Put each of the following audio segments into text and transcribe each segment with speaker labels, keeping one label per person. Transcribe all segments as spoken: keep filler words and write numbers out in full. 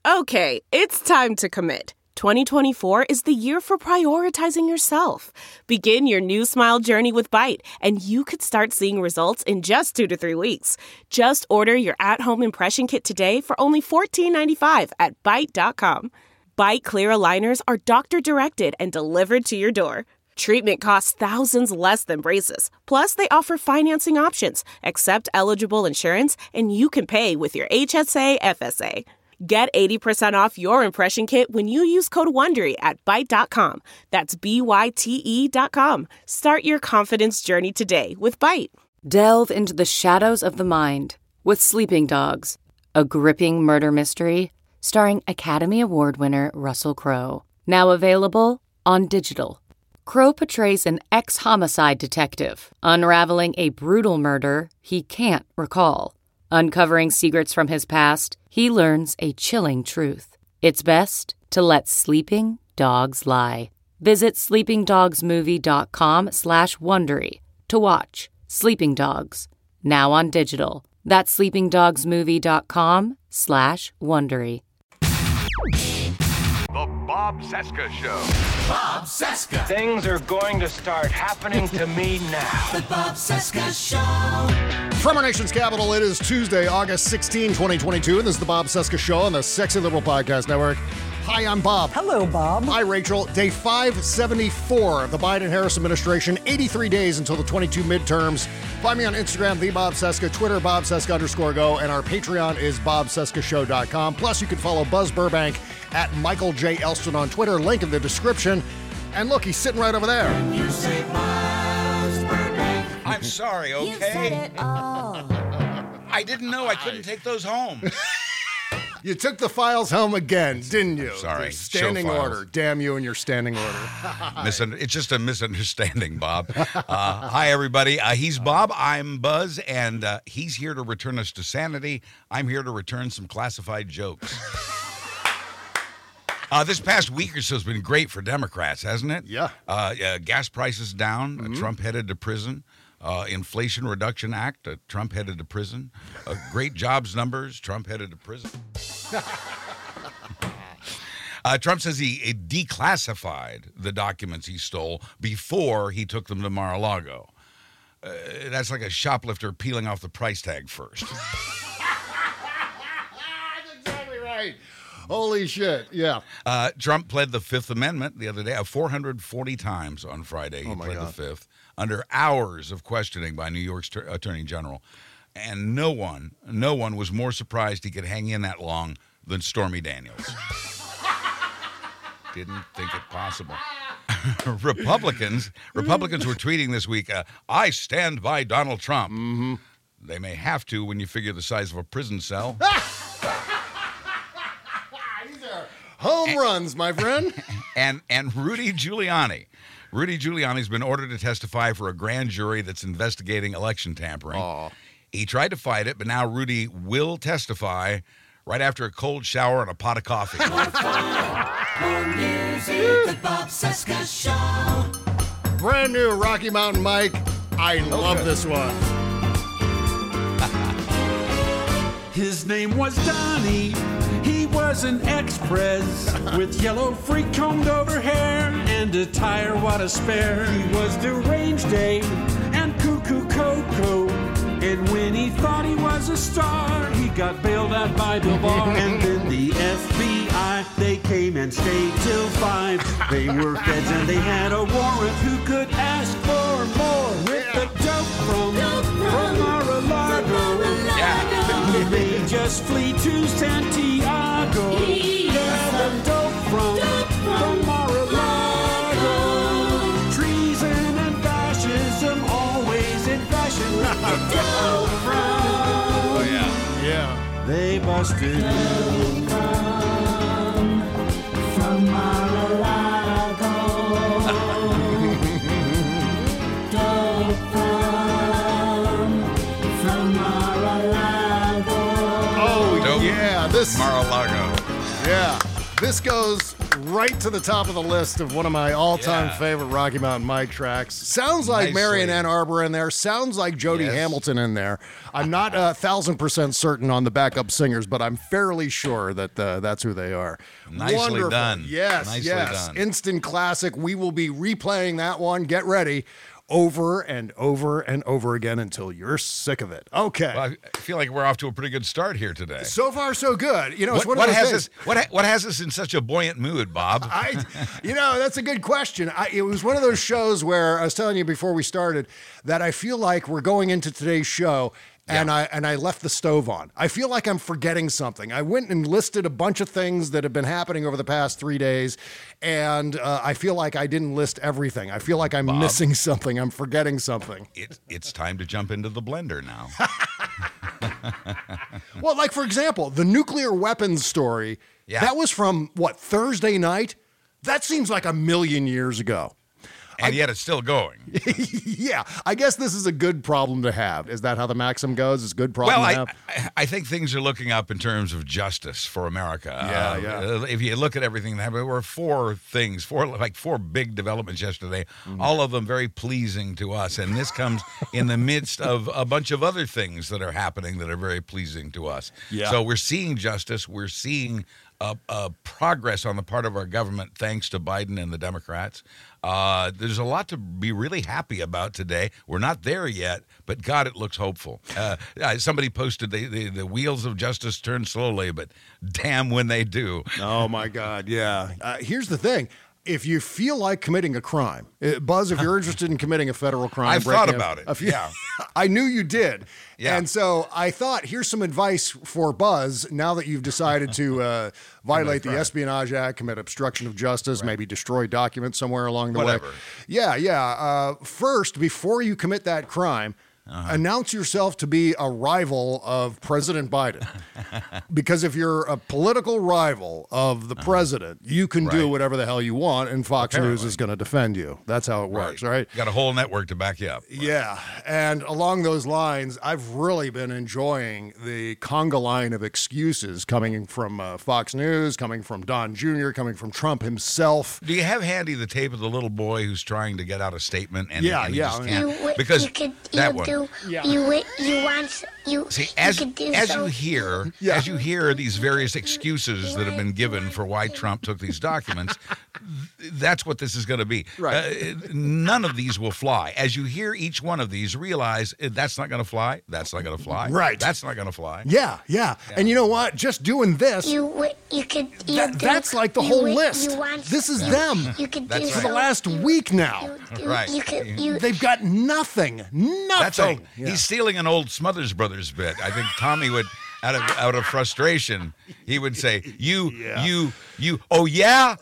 Speaker 1: Okay, it's time to commit. twenty twenty-four is the year for prioritizing yourself. Begin your new smile journey with Byte, and you could start seeing results in just two to three weeks. Just order your at-home impression kit today for only fourteen ninety-five at byte dot com. Byte clear aligners are doctor-directed and delivered to your door. Treatment costs thousands less than braces. Plus, they offer financing options, accept eligible insurance, and you can pay with your H S A F S A. Get eighty percent off your impression kit when you use code WONDERY at byte dot com. That's B Y T E dot com. Start your confidence journey today with Byte.
Speaker 2: Delve into the shadows of the mind with Sleeping Dogs, a gripping murder mystery starring Academy Award winner Russell Crowe. Now available on digital. Crowe portrays an ex-homicide detective unraveling a brutal murder he can't recall. Uncovering secrets from his past, he learns a chilling truth. It's best to let sleeping dogs lie. Visit sleepingdogsmovie.com slash Wondery to watch Sleeping Dogs, now on digital. That's sleepingdogsmovie.com slash Wondery.
Speaker 3: The Bob Cesca Show.
Speaker 4: Bob Cesca.
Speaker 5: Things are going to start happening to me now.
Speaker 4: The Bob Cesca Show.
Speaker 6: From our nation's capital, it is Tuesday, August sixteenth, twenty twenty-two, and this is the Bob Cesca Show on the Sexy Liberal Podcast Network. Hi, I'm Bob.
Speaker 7: Hello, Bob.
Speaker 6: Hi, Rachel. Day five seventy-four of the Biden-Harris administration, eighty-three days until the twenty-two midterms. Find me on Instagram, the Bob Cesca, Twitter, Bob Cesca underscore go, and our Patreon is bob cesca show dot com. Plus, you can follow Buzz Burbank at Michael J. Elston on Twitter. Link in the description. And look, he's sitting right over there.
Speaker 4: You say Buzz Burbank.
Speaker 8: I'm sorry, okay?
Speaker 4: You said it all.
Speaker 8: I didn't know I couldn't take those home.
Speaker 6: You took the files home again, didn't you?
Speaker 8: Sorry.
Speaker 6: Standing
Speaker 8: Show
Speaker 6: order.
Speaker 8: files.
Speaker 6: Damn you and your standing order.
Speaker 8: Misun- it's just a misunderstanding, Bob. Uh, hi, everybody. Uh, he's Bob. I'm Buzz, and uh, he's here to return us to sanity. I'm here to return some classified jokes. Uh, this past week or so has been great for Democrats, hasn't it?
Speaker 6: Yeah.
Speaker 8: Uh, uh, gas prices down.
Speaker 6: Mm-hmm.
Speaker 8: Uh, Trump headed to prison. Uh, Inflation Reduction Act. Uh, Trump headed to prison. Uh, great jobs numbers. Trump headed to prison. uh, Trump says he, he declassified the documents he stole before he took them to Mar-a-Lago. Uh, that's like a shoplifter peeling off the price tag first.
Speaker 6: That's exactly right. Holy shit, yeah.
Speaker 8: Uh, Trump pled the Fifth Amendment the other day, uh, four hundred forty times on Friday. He
Speaker 6: Oh, my
Speaker 8: pled
Speaker 6: God.
Speaker 8: the Fifth, under hours of questioning by New York's ter- Attorney General. And no one, no one was more surprised he could hang in that long than Stormy Daniels. Didn't think it possible. Republicans, Republicans were tweeting this week, uh, I stand by Donald Trump.
Speaker 6: Mm-hmm.
Speaker 8: They may have to when you figure the size of a prison cell.
Speaker 6: Home runs, my friend.
Speaker 8: and and Rudy Giuliani. Rudy Giuliani's been ordered to testify for a grand jury that's investigating election tampering.
Speaker 6: Aw.
Speaker 8: He tried to fight it, but now Rudy will testify right after a cold shower and a pot of coffee.
Speaker 4: More music. The Bob Cesca Show.
Speaker 6: Brand new Rocky Mountain Mike. I love this one.
Speaker 9: His name was Donnie. He was an ex-prez with yellow freak combed over hair and a tire what a spare. He was deranged Dave and cuckoo Coco. And when he thought he was a star, he got bailed out by Bill Barr. And then the F B I, they came and stayed till five. They were feds and they had a warrant. Who could ask for more? With the dope from, from Mar-a-Lago.
Speaker 8: Yeah.
Speaker 9: They just flee to Santiago. Yeah, the dope from, from Mar-a-Lago. Treason and fascism, always in fashion. With the dope from.
Speaker 6: Oh, yeah. Yeah.
Speaker 9: They busted.
Speaker 4: Dope from, from Mar-a-Lago. Dope from, from Mar-a-Lago.
Speaker 6: Oh,
Speaker 8: Dope.
Speaker 6: yeah. This,
Speaker 8: Mar-a-Lago.
Speaker 6: yeah. This goes right to the top of the list of one of my all-time
Speaker 8: Yeah.
Speaker 6: favorite Rocky Mountain Mike tracks. Sounds like
Speaker 8: Nicely.
Speaker 6: Marion Ann Arbor in there. Sounds like Jody
Speaker 8: Yes.
Speaker 6: Hamilton in there. I'm not a thousand percent certain on the backup singers, but I'm fairly sure that uh, that's who they are.
Speaker 8: Nicely
Speaker 6: Wonderful.
Speaker 8: done.
Speaker 6: Yes,
Speaker 8: Nicely
Speaker 6: yes.
Speaker 8: done.
Speaker 6: Instant classic. We will be replaying that one. Get ready. Over and over and over again until you're sick of it. Okay.
Speaker 8: Well, I feel like we're off to a pretty good start here today.
Speaker 6: So far, so good. You know, it's
Speaker 8: What,
Speaker 6: one
Speaker 8: what
Speaker 6: of those
Speaker 8: has
Speaker 6: things.
Speaker 8: us? What ha- what has us in such a buoyant mood, Bob?
Speaker 6: I, you know, that's a good question. I, it was one of those shows where I was telling you before we started that I feel like we're going into today's show. And
Speaker 8: Yeah.
Speaker 6: I and I left the stove on. I feel like I'm forgetting something. I went and listed a bunch of things that have been happening over the past three days, and uh, I feel like I didn't list everything. I feel like I'm
Speaker 8: Bob?
Speaker 6: missing something. I'm forgetting something.
Speaker 8: It, it's time to jump into the blender now.
Speaker 6: Well, like for example, the nuclear weapons story.
Speaker 8: Yeah.
Speaker 6: That was from what, Thursday night? That seems like a million years ago.
Speaker 8: And yet it's still going.
Speaker 6: Yeah, I guess this is a good problem to have. Is that how the maxim goes? It's a good problem
Speaker 8: Well,
Speaker 6: to
Speaker 8: I,
Speaker 6: have?
Speaker 8: I I think things are looking up in terms of justice for America.
Speaker 6: Yeah,
Speaker 8: Uh,
Speaker 6: yeah.
Speaker 8: uh, If you look at everything that happened, there were four things, four like four big developments yesterday.
Speaker 6: Mm-hmm.
Speaker 8: All of them very pleasing to us, and this comes in the midst of a bunch of other things that are happening that are very pleasing to us.
Speaker 6: Yeah.
Speaker 8: So we're seeing justice. We're seeing uh, uh, progress on the part of our government, thanks to Biden and the Democrats. Uh, there's a lot to be really happy about today. We're not there yet, but God, it looks hopeful. Uh, uh, somebody posted the, the, the wheels of justice turn slowly, but damn when they do.
Speaker 6: Oh my God, yeah. Uh, here's the thing. If you feel like committing a crime, uh, Buzz, if you're interested in committing a federal crime,
Speaker 8: I've thought
Speaker 6: breaking a-
Speaker 8: about it,
Speaker 6: a few-
Speaker 8: yeah.
Speaker 6: I knew you did.
Speaker 8: Yeah.
Speaker 6: And so I thought, here's some advice for Buzz now that you've decided to uh, violate the
Speaker 8: crime.
Speaker 6: Espionage Act, commit obstruction of justice, maybe destroy documents somewhere along the
Speaker 8: Whatever.
Speaker 6: way. Yeah, yeah. Uh, first, before you commit that crime,
Speaker 8: Uh-huh.
Speaker 6: announce yourself to be a rival of President Biden. Because if you're a political rival of the president, you can do
Speaker 8: Right.
Speaker 6: whatever the hell you want, and Fox News
Speaker 8: Apparently.
Speaker 6: is going to defend you. That's how it works, right?
Speaker 8: Got a whole network to back you up.
Speaker 6: Yeah. And along those lines, I've really been enjoying the conga line of excuses coming from uh, Fox News, coming from Don Junior, coming from Trump himself.
Speaker 8: Do you have handy the tape of the little boy who's trying to get out a statement? And,
Speaker 6: Yeah,
Speaker 8: and he
Speaker 6: yeah.
Speaker 8: just
Speaker 6: You
Speaker 8: can't?
Speaker 7: You, wi-
Speaker 8: because
Speaker 7: you could
Speaker 8: that
Speaker 7: you
Speaker 8: one.
Speaker 7: do
Speaker 6: Yeah.
Speaker 7: you wi- you want you
Speaker 8: See,
Speaker 7: you
Speaker 8: as
Speaker 7: could do
Speaker 8: as
Speaker 7: so.
Speaker 8: you hear,
Speaker 6: Yeah.
Speaker 8: as you hear these various excuses that have been given for why Trump took these documents, th- that's what this is going to be.
Speaker 6: Right.
Speaker 8: Uh, none of these will fly. As you hear each one of these, realize uh, that's not going to fly. That's not going to fly.
Speaker 6: Right.
Speaker 8: That's not going to fly.
Speaker 6: Yeah, yeah, And you know what? Just doing this,
Speaker 7: You wi- you could you
Speaker 6: that,
Speaker 7: do,
Speaker 6: that's like the
Speaker 7: you
Speaker 6: whole
Speaker 7: wi-
Speaker 6: list.
Speaker 7: You want,
Speaker 6: This is
Speaker 7: you,
Speaker 6: them
Speaker 7: You could
Speaker 8: That's
Speaker 7: do
Speaker 8: right.
Speaker 6: for the
Speaker 7: so.
Speaker 6: last week now.
Speaker 7: You, you,
Speaker 8: Right.
Speaker 7: You could you
Speaker 6: They've got nothing. Nothing.
Speaker 8: That's all.
Speaker 6: Yeah.
Speaker 8: He's stealing an old Smothers Brothers bit. I think Tommy would, out of out of frustration, he would say, "You,
Speaker 6: Yeah.
Speaker 8: you, you. Oh yeah."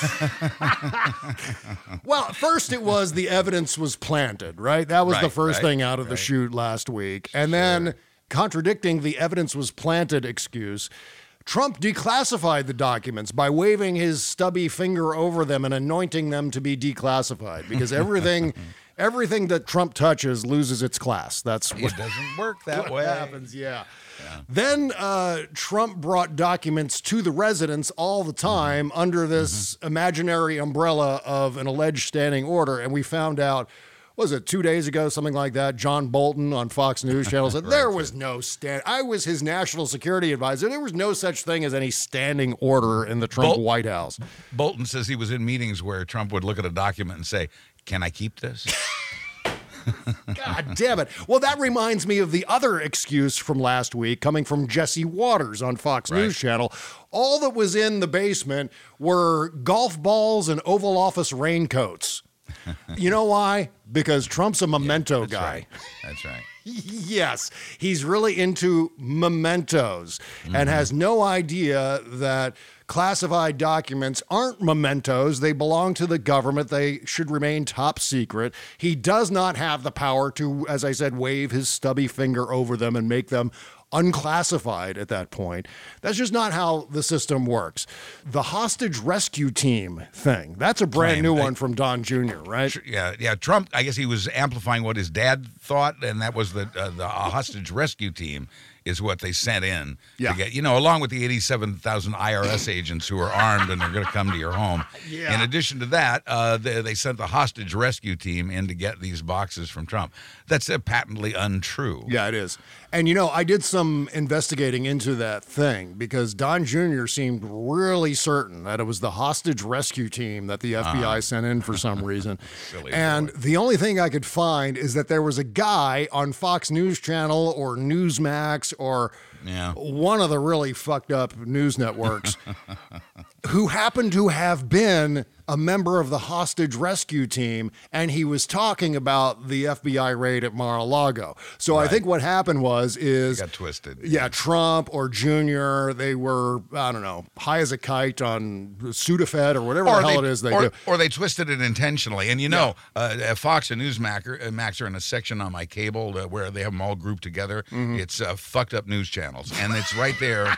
Speaker 6: Well, at first it was the evidence was planted, right? That was the
Speaker 8: Right,
Speaker 6: first
Speaker 8: right,
Speaker 6: thing out of the
Speaker 8: right.
Speaker 6: chute last week. And then contradicting the evidence was planted excuse, Trump declassified the documents by waving his stubby finger over them and anointing them to be declassified because everything everything that Trump touches loses its class. That's what
Speaker 8: It doesn't work that
Speaker 6: what
Speaker 8: way.
Speaker 6: happens, yeah. Then uh, Trump brought documents to the residents all the time
Speaker 8: Mm-hmm.
Speaker 6: under this imaginary umbrella of an alleged standing order. And we found out, what was it, two days ago, something like that? John Bolton on Fox News Channel said there was no stand. I was his national security advisor. There was no such thing as any standing order in the Trump
Speaker 8: Bol-
Speaker 6: White House.
Speaker 8: Bolton says he was in meetings where Trump would look at a document and say, "Can I keep this?"
Speaker 6: God damn it. Well, that reminds me of the other excuse from last week coming from Jesse Waters on Fox
Speaker 8: Right.
Speaker 6: News Channel. All that was in the basement were golf balls and Oval Office raincoats. You know why? Because Trump's a memento
Speaker 8: That's
Speaker 6: guy.
Speaker 8: right. That's right.
Speaker 6: Yes, he's really into mementos and has no idea that classified documents aren't mementos. They belong to the government. They should remain top secret. He does not have the power to, as I said, wave his stubby finger over them and make them unclassified at that point. That's just not how the system works. The hostage rescue team thing, that's a brand
Speaker 8: Claim.
Speaker 6: new
Speaker 8: I-
Speaker 6: one from Don Junior, right?
Speaker 8: Yeah, yeah. Trump, I guess he was amplifying what his dad thought, and that was that uh, the hostage rescue team is what they sent in
Speaker 6: Yeah.
Speaker 8: to get, you know, along with the eighty-seven thousand I R S agents who are armed and are going to come to your home.
Speaker 6: Yeah.
Speaker 8: In addition to that, uh, they, they sent the hostage rescue team in to get these boxes from Trump. That's uh, patently untrue.
Speaker 6: Yeah, it is. And, you know, I did some investigating into that thing because Don Junior seemed really certain that it was the hostage rescue team that the F B I uh, sent in for some reason. And boy. The only thing I could find is that there was a guy on Fox News Channel or Newsmax or
Speaker 8: yeah.
Speaker 6: one of the really fucked up news networks who happened to have been a member of the hostage rescue team, and he was talking about the F B I raid at Mar-a-Lago. So right. I think what happened was is
Speaker 8: got twisted.
Speaker 6: Yeah, Trump or Junior, they were I don't know high as a kite on Sudafed or whatever
Speaker 8: or
Speaker 6: the hell
Speaker 8: they,
Speaker 6: it is they
Speaker 8: or,
Speaker 6: do,
Speaker 8: or they twisted it intentionally. And you know, yeah. uh, Fox and Newsmax are, uh, Max are in a section on my cable uh, where they have them all grouped together. Mm-hmm. It's uh, fucked up news channels, and it's right there.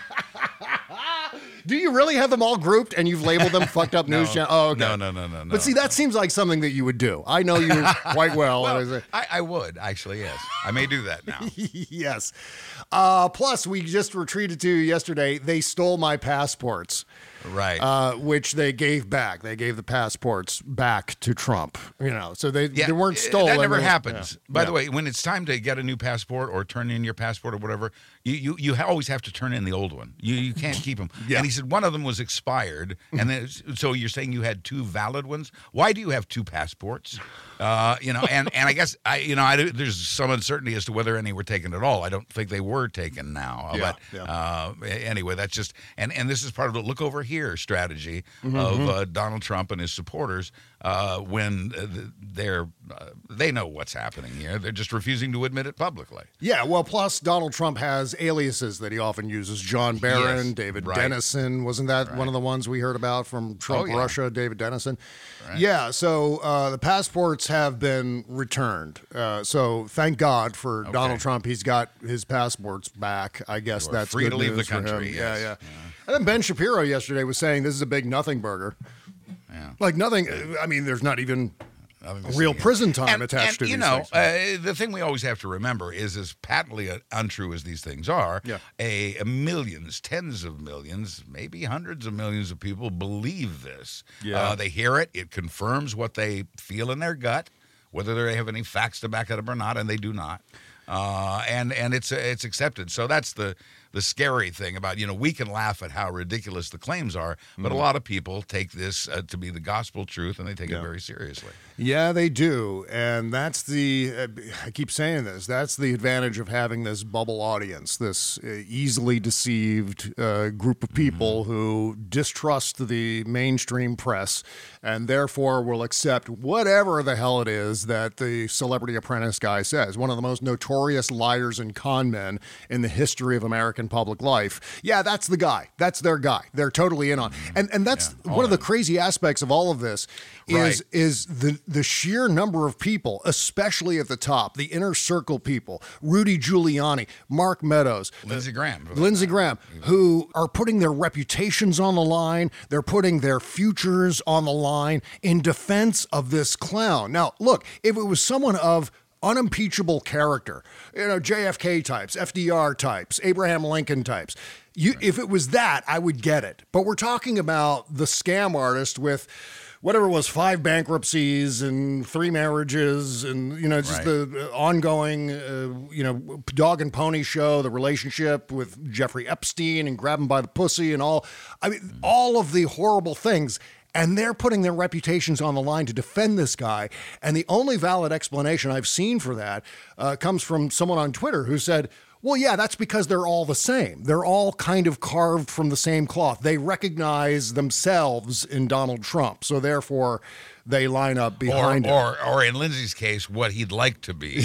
Speaker 6: Do you really have them all grouped and you've labeled them fucked up news
Speaker 8: no,
Speaker 6: channel? Oh, okay.
Speaker 8: No, no, no, no, no.
Speaker 6: But see, that seems like something that you would do. I know you quite well.
Speaker 8: well I, I would, actually, yes. I may do that now.
Speaker 6: Yes. Uh, plus, we just retreated to yesterday. They stole my passports.
Speaker 8: Right.
Speaker 6: Uh, which they gave back. They gave the passports back to Trump. You know, so they,
Speaker 8: yeah,
Speaker 6: they weren't stolen.
Speaker 8: That never happens. Yeah. By
Speaker 6: yeah.
Speaker 8: the way, when it's time to get a new passport or turn in your passport or whatever, you you, you always have to turn in the old one. You you can't keep them.
Speaker 6: Yeah.
Speaker 8: And he said one of them was expired. And then so you're saying you had two valid ones? Why do you have two passports? Uh, you know, and, and I guess I you know I, there's some uncertainty as to whether any were taken at all. I don't think they were taken now.
Speaker 6: Yeah,
Speaker 8: but
Speaker 6: yeah.
Speaker 8: Uh, anyway, that's just and and this is part of the look over here strategy
Speaker 6: mm-hmm.
Speaker 8: of uh, Donald Trump and his supporters uh, when they're uh, they know what's happening here. They're just refusing to admit it publicly.
Speaker 6: Yeah, well, plus Donald Trump has aliases that he often uses. John Barron,
Speaker 8: yes,
Speaker 6: David
Speaker 8: right.
Speaker 6: Dennison. Wasn't that
Speaker 8: right.
Speaker 6: one of the ones we heard about from Trump
Speaker 8: oh, yeah.
Speaker 6: Russia, David Dennison?
Speaker 8: Right.
Speaker 6: Yeah, so uh, the passports have been returned. Uh, so thank God for
Speaker 8: okay.
Speaker 6: Donald Trump. He's got his passports back. I guess that's
Speaker 8: free
Speaker 6: good
Speaker 8: to leave
Speaker 6: news
Speaker 8: the country.
Speaker 6: For him.
Speaker 8: Yes.
Speaker 6: Yeah, yeah, yeah. And then Ben Shapiro yesterday was saying this is a big nothing burger.
Speaker 8: Yeah.
Speaker 6: Like nothing. I mean, there's not even real prison time
Speaker 8: and,
Speaker 6: attached
Speaker 8: and,
Speaker 6: to
Speaker 8: you
Speaker 6: these
Speaker 8: know,
Speaker 6: things.
Speaker 8: Uh, the thing we always have to remember is, as patently untrue as these things are,
Speaker 6: yeah.
Speaker 8: a, a millions, tens of millions, maybe hundreds of millions of people believe this.
Speaker 6: Yeah.
Speaker 8: Uh, they hear it. It confirms what they feel in their gut, whether they have any facts to back it up or not, and they do not. Uh, and and it's it's accepted. So that's the the scary thing about, you know, we can laugh at how ridiculous the claims are, but
Speaker 6: mm.
Speaker 8: a lot of people take this uh, to be the gospel truth, and they take
Speaker 6: yeah.
Speaker 8: it very seriously.
Speaker 6: Yeah, they do. And that's the, uh, I keep saying this, that's the advantage of having this bubble audience, this uh, easily deceived uh, group of people mm-hmm. who distrust the mainstream press and therefore will accept whatever the hell it is that the Celebrity Apprentice guy says. One of the most notorious liars and con men in the history of American public life. Yeah, that's the guy. That's their guy. They're totally in on. And and that's
Speaker 8: Yeah,
Speaker 6: one of the
Speaker 8: in.
Speaker 6: crazy aspects of all of this is
Speaker 8: Right.
Speaker 6: is the the sheer number of people, especially at the top, the inner circle people, Rudy Giuliani, Mark Meadows,
Speaker 8: Lindsey Graham.
Speaker 6: Lindsey Graham, who are putting their reputations on the line. They're putting their futures on the line in defense of this clown. Now, look, if it was someone of unimpeachable character, you know, J F K types, F D R types, Abraham Lincoln types, you, right. if it was that, I would get it. But we're talking about the scam artist with whatever it was, five bankruptcies and three marriages and, you know, just
Speaker 8: right.
Speaker 6: the ongoing, uh, you know, dog and pony show, the relationship with Jeffrey Epstein and grab him by the pussy and all. I mean, mm. all of the horrible things. And they're putting their reputations on the line to defend this guy. And the only valid explanation I've seen for that uh, comes from someone on Twitter who said, well, yeah, that's because they're all the same. They're all kind of carved from the same cloth. They recognize themselves in Donald Trump. So therefore, they line up behind
Speaker 8: or,
Speaker 6: him.
Speaker 8: Or, or in Lindsey's case, what he'd like to be.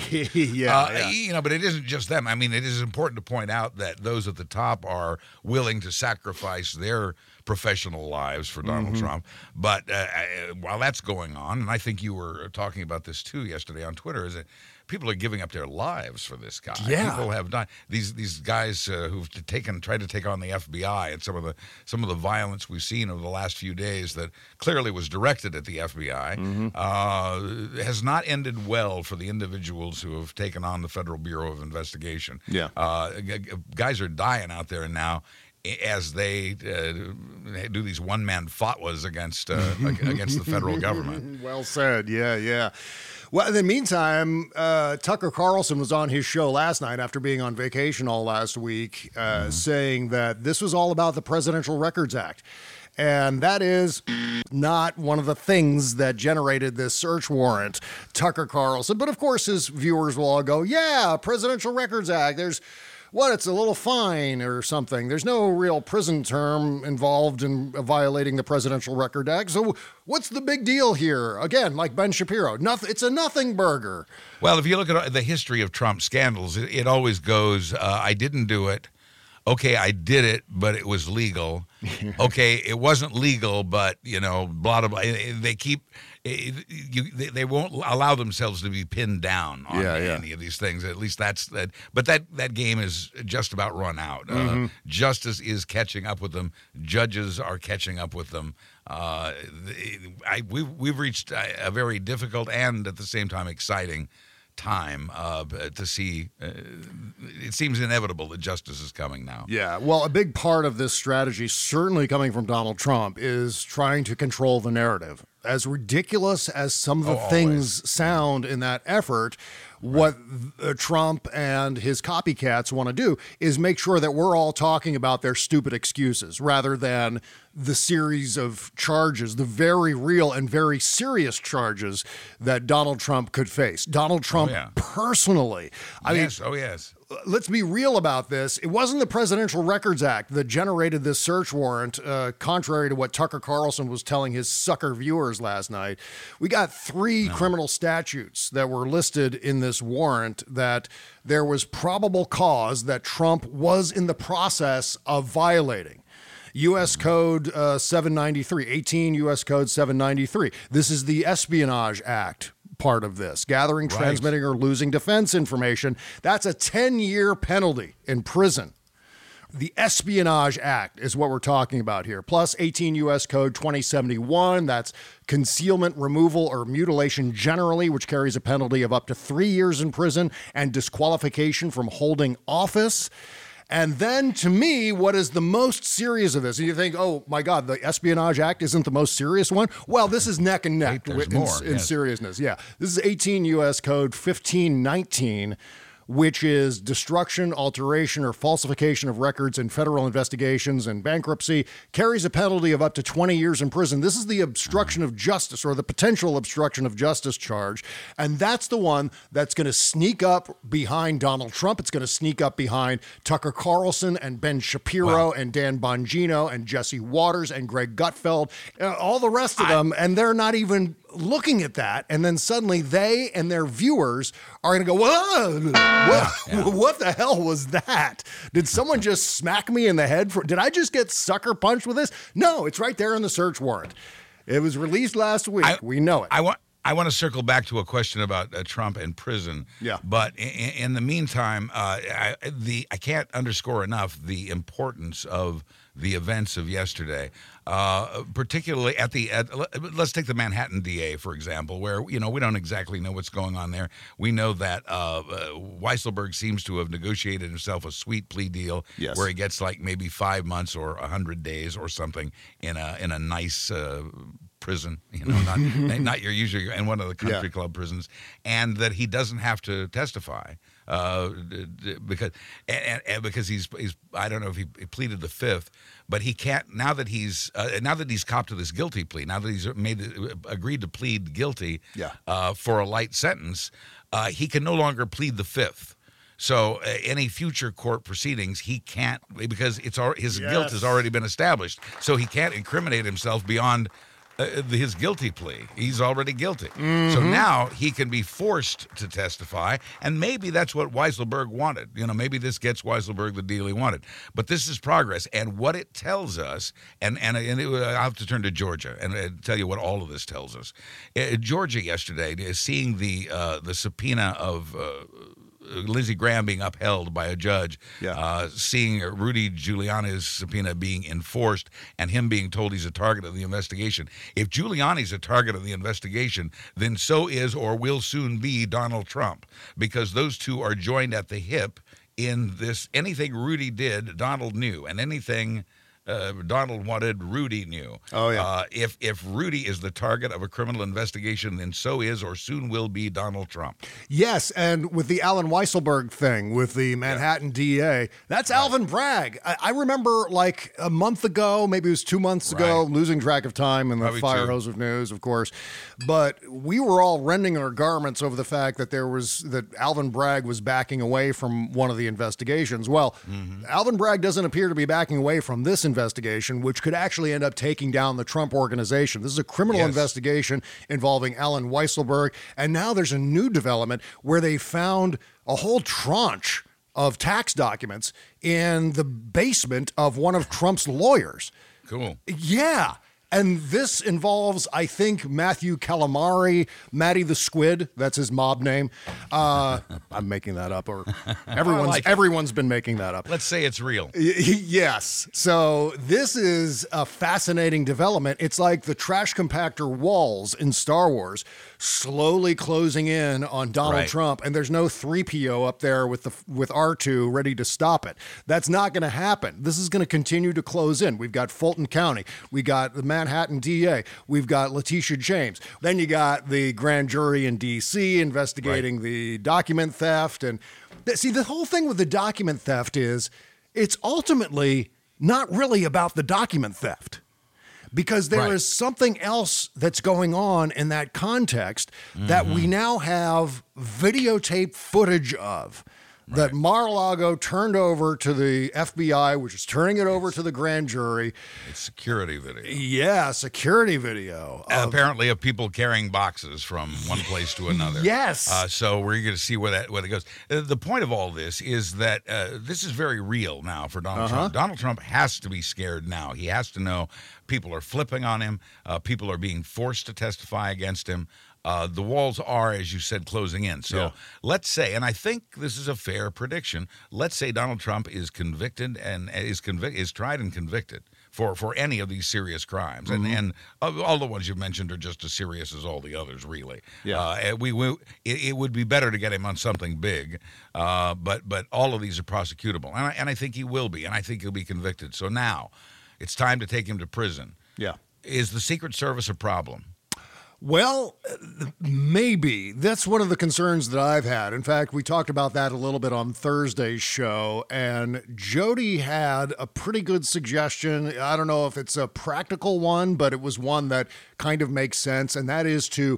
Speaker 6: yeah,
Speaker 8: uh,
Speaker 6: yeah.
Speaker 8: You know, but it isn't just them. I mean, it is important to point out that those at the top are willing to sacrifice their professional lives for Donald
Speaker 6: mm-hmm.
Speaker 8: Trump. But uh, while that's going on, and I think you were talking about this too yesterday on Twitter, is that people are giving up their lives for this guy.
Speaker 6: Yeah.
Speaker 8: People have done these these guys uh, who've taken tried to take on the F B I and some of the some of the violence we've seen over the last few days that clearly was directed at the the F B I,
Speaker 6: Mm-hmm.
Speaker 8: uh, has not ended well for the individuals who have taken on the Federal Bureau of Investigation.
Speaker 6: Yeah.
Speaker 8: Uh, g- g- guys are dying out there now as they uh, do these one-man fatwas against uh, against the federal government.
Speaker 6: Well said. Yeah, yeah. Well, in the meantime, uh, Tucker Carlson was on his show last night after being on vacation all last week, uh,
Speaker 8: Mm-hmm.
Speaker 6: saying that this was all about the Presidential Records Act. And that is not one of the things that generated this search warrant, Tucker Carlson. But of course, his viewers will all go, yeah, Presidential Records Act. There's what? It's a little fine or something. There's no real prison term involved in violating the Presidential Record Act. So what's the big deal here? Again, like Ben Shapiro, nothing. It's a nothing burger.
Speaker 8: Well, if you look at the history of Trump scandals, it, it always goes, uh, I didn't do it. Okay, I did it, but it was legal. Okay, it wasn't legal, but, you know, blah, blah, blah. They keep, you, they, they won't allow themselves to be pinned down on
Speaker 6: Yeah, yeah.
Speaker 8: any of these things. At least that's that. But that, that game is just about run out.
Speaker 6: Mm-hmm.
Speaker 8: Uh, justice is catching up with them. Judges are catching up with them. Uh, I, we've, we've reached a, a very difficult and at the same time exciting time uh, to see. Uh, it seems inevitable that justice is coming now.
Speaker 6: Yeah, well, a big part of this strategy, certainly coming from Donald Trump, is trying to control the narrative. As ridiculous as some of the
Speaker 8: Oh,
Speaker 6: things sound in that effort, what uh, Trump and his copycats want to do is make sure that we're all talking about their stupid excuses rather than the series of charges, the very real and very serious charges that Donald Trump could face. Donald Trump
Speaker 8: Oh, yeah.
Speaker 6: personally. I mean,
Speaker 8: yes, oh yes.
Speaker 6: let's be real about this. It wasn't the Presidential Records Act that generated this search warrant, uh, contrary to what Tucker Carlson was telling his sucker viewers last night. We got three no. criminal statutes that were listed in this warrant that there was probable cause that Trump was in the process of violating. U S Code uh, seven ninety-three, eighteen U S Code seven ninety-three. This is the Espionage Act part of this. Gathering,
Speaker 8: Right.
Speaker 6: transmitting, or losing defense information. That's a ten-year penalty in prison. The Espionage Act is what we're talking about here. Plus eighteen U S Code twenty seventy-one. That's concealment, removal, or mutilation generally, which carries a penalty of up to three years in prison and disqualification from holding office. And then, to me, what is the most serious of this? And you think, oh, my God, the Espionage Act isn't the most serious one? Well, this is neck and neck
Speaker 8: Wait, there's
Speaker 6: in,
Speaker 8: more,
Speaker 6: in
Speaker 8: yes.
Speaker 6: seriousness. Yeah. This is eighteen U S Code fifteen nineteen, which is destruction, alteration, or falsification of records in federal investigations and bankruptcy, carries a penalty of up to twenty years in prison. This is the obstruction of justice, or the potential obstruction of justice charge. And that's the one that's going to sneak up behind Donald Trump. It's going to sneak up behind Tucker Carlson and Ben Shapiro
Speaker 8: Wow.
Speaker 6: and Dan Bongino and Jesse Waters and Greg Gutfeld, uh, all the rest of
Speaker 8: I-
Speaker 6: them. And they're not even looking at that. And then suddenly they and their viewers are going to go, whoa, what,
Speaker 8: yeah.
Speaker 6: what the hell was that? Did someone just smack me in the head? For, did I just get sucker punched with this? No, it's right there in the search warrant. It was released last week.
Speaker 8: I-
Speaker 6: we know it.
Speaker 8: I want. I want to circle back to a question about uh, Trump and prison.
Speaker 6: Yeah.
Speaker 8: But in, in the meantime, uh, I, the I can't underscore enough the importance of the events of yesterday, uh, particularly at the. At, let's take the Manhattan D A, for example, where you know we don't exactly know what's going on there. We know that uh, uh, Weisselberg seems to have negotiated himself a sweet plea deal,
Speaker 6: Yes.
Speaker 8: where he gets like maybe five months or a hundred days or something in a in a nice. Uh, prison, you know, not not your usual, in one of the country
Speaker 6: Yeah.
Speaker 8: club prisons, and that he doesn't have to testify uh, d- d- because and, and because he's he's I don't know if he, he pleaded the fifth, but he can't now that he's uh, now that he's copped to this guilty plea, now that he's made agreed to plead guilty
Speaker 6: Yeah.
Speaker 8: uh, for a light sentence, uh, he can no longer plead the fifth. So uh, any future court proceedings, he can't because it's al- his guilt
Speaker 6: Yes.
Speaker 8: has already been established, so he can't incriminate himself beyond. Uh, his guilty plea. He's already guilty.
Speaker 6: Mm-hmm.
Speaker 8: So now he can be forced to testify, and maybe that's what Weisselberg wanted. You know, maybe this gets Weisselberg the deal he wanted. But this is progress, and what it tells us, and and, and it, I'll have to turn to Georgia and uh, tell you what all of this tells us. Uh, Georgia yesterday, uh, seeing the uh, the subpoena of uh, Lindsey Graham being upheld by a judge,
Speaker 6: Yeah.
Speaker 8: uh, seeing Rudy Giuliani's subpoena being enforced, and him being told he's a target of the investigation. If Giuliani's a target of the investigation, then so is or will soon be Donald Trump, because those two are joined at the hip in this. Anything Rudy did, Donald knew, and anything uh, Donald wanted, Rudy knew.
Speaker 6: Oh, yeah.
Speaker 8: Uh, if if Rudy is the target of a criminal investigation, then so is or soon will be Donald Trump.
Speaker 6: Yes, and with the Alan Weisselberg thing, with the Manhattan D A, that's Alvin Bragg. I, I remember like a month ago, maybe it was two months ago,
Speaker 8: Right.
Speaker 6: losing track of time in the
Speaker 8: Probably
Speaker 6: fire
Speaker 8: two.
Speaker 6: hose of news, of course. But we were all rending our garments over the fact that there was that Alvin Bragg was backing away from one of the investigations. Well,
Speaker 8: Mm-hmm.
Speaker 6: Alvin Bragg doesn't appear to be backing away from this investigation, which could actually end up taking down the Trump organization. This is a criminal
Speaker 8: Yes.
Speaker 6: investigation involving Alan Weisselberg, and now there's a new development where they found a whole tranche of tax documents in the basement of one of Trump's lawyers.
Speaker 8: Cool.
Speaker 6: Yeah. And this involves, I think, Matthew Calamari, Matty the Squid. That's his mob name. Uh, I'm making that up, or everyone's
Speaker 8: like it.
Speaker 6: everyone's been making that up.
Speaker 8: Let's say it's real.
Speaker 6: Y- Yes. So this is a fascinating development. It's like the trash compactor walls in Star Wars slowly closing in on Donald
Speaker 8: Right.
Speaker 6: Trump, and there's no three P O up there with the with R two ready to stop it. That's not going to happen. This is going to continue to close in. We've got Fulton County. We got the Manhattan D A. We've got Letitia James. Then you got the grand jury in D C investigating the document theft. And th- see, the whole thing with the document theft is it's ultimately not really about the document theft, because there is
Speaker 8: Right.
Speaker 6: something else that's going on in that context that we
Speaker 8: Mm-hmm.
Speaker 6: now have videotape footage of. That Mar-a-Lago turned over to the F B I, which is turning it over to the grand jury.
Speaker 8: It's security video.
Speaker 6: Yeah, security video.
Speaker 8: Uh,
Speaker 6: of-
Speaker 8: apparently of people carrying boxes from one place to another.
Speaker 6: Yes.
Speaker 8: Uh, so we're going to see where that where it goes. Uh, the point of all this is that uh, this is very real now for Donald
Speaker 6: Uh-huh.
Speaker 8: Trump. Donald Trump has to be scared now. He has to know people are flipping on him. Uh, people are being forced to testify against him. Uh, the walls are, as you said, closing in. So
Speaker 6: Yeah.
Speaker 8: let's say, and I think this is a fair prediction. Let's say Donald Trump is convicted and is convic- is tried and convicted for, for any of these serious crimes,
Speaker 6: Mm-hmm.
Speaker 8: and and uh, all the ones you mentioned are just as serious as all the others, really.
Speaker 6: Yeah.
Speaker 8: Uh, and we, we it, it would be better to get him on something big, uh, but but all of these are prosecutable, and I, and I think he will be, and I think he'll be convicted. So now, it's time to take him to prison.
Speaker 6: yeah.
Speaker 8: Is the Secret Service a problem?
Speaker 6: Well, uh, maybe. That's one of the concerns that I've had. In fact, we talked about that a little bit on Thursday's show, and Jody had a pretty good suggestion. I don't know if it's a practical one, but it was one that kind of makes sense, and that is to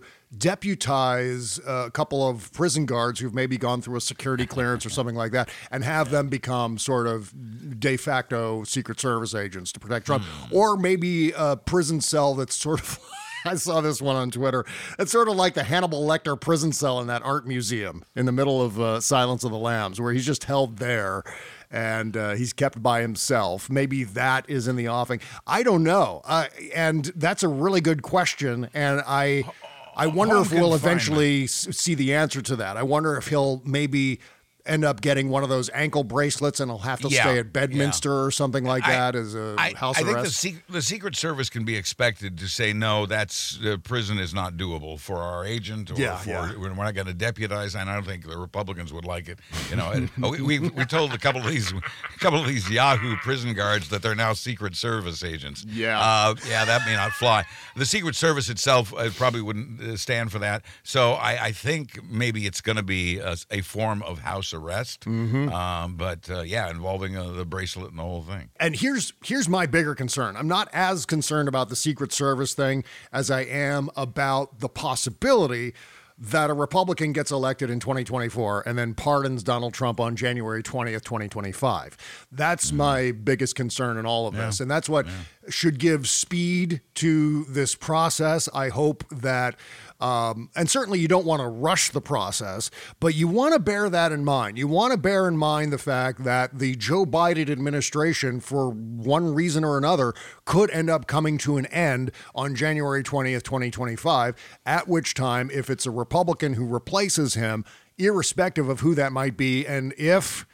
Speaker 6: deputize a couple of prison guards who've maybe gone through a security clearance or something like that and have them become sort of de facto Secret Service agents to protect Trump. Or maybe a prison cell that's sort of I saw this one on Twitter. It's sort of like the Hannibal Lecter prison cell in that art museum in the middle of uh, Silence of the Lambs, where he's just held there and uh, he's kept by himself. Maybe that is in the offing. I don't know. Uh, and that's a really good question. And I, I wonder
Speaker 8: Home
Speaker 6: if we'll
Speaker 8: confinement.
Speaker 6: eventually s- see the answer to that. I wonder if he'll maybe end up getting one of those ankle bracelets and he'll have to
Speaker 8: Yeah,
Speaker 6: stay at Bedminster or something like
Speaker 8: I-
Speaker 6: that as a
Speaker 8: I,
Speaker 6: house
Speaker 8: I think the,
Speaker 6: arrest.
Speaker 8: sec- the Secret Service can be expected to say, no, that's uh, prison is not doable for our agent, or
Speaker 6: Yeah,
Speaker 8: for,
Speaker 6: yeah.
Speaker 8: we're not going to deputize, and I don't think the Republicans would like it. You know, and, oh, we, we we told a couple of these a couple of these Yahoo prison guards that they're now Secret Service agents.
Speaker 6: Yeah.
Speaker 8: uh, yeah, that may not fly. The Secret Service itself uh, probably wouldn't uh, stand for that. So I, I think maybe it's going to be a, a form of house arrest.
Speaker 6: Mm-hmm.
Speaker 8: Um, but uh, yeah, involving uh, the bracelet and the whole thing.
Speaker 6: And here's here's my bigger concern. I'm not as concerned about the Secret Service thing as I am about the possibility that a Republican gets elected in twenty twenty-four and then pardons Donald Trump on January twentieth, twenty twenty-five. That's my biggest concern in all of this. And that's what should give speed to this process. I hope that, um, and certainly you don't want to rush the process, but you want to bear that in mind. You want to bear in mind the fact that the Joe Biden administration, for one reason or another, could end up coming to an end on January twentieth, twenty twenty-five, at which time, if it's a Republican who replaces him, irrespective of who that might be. And if,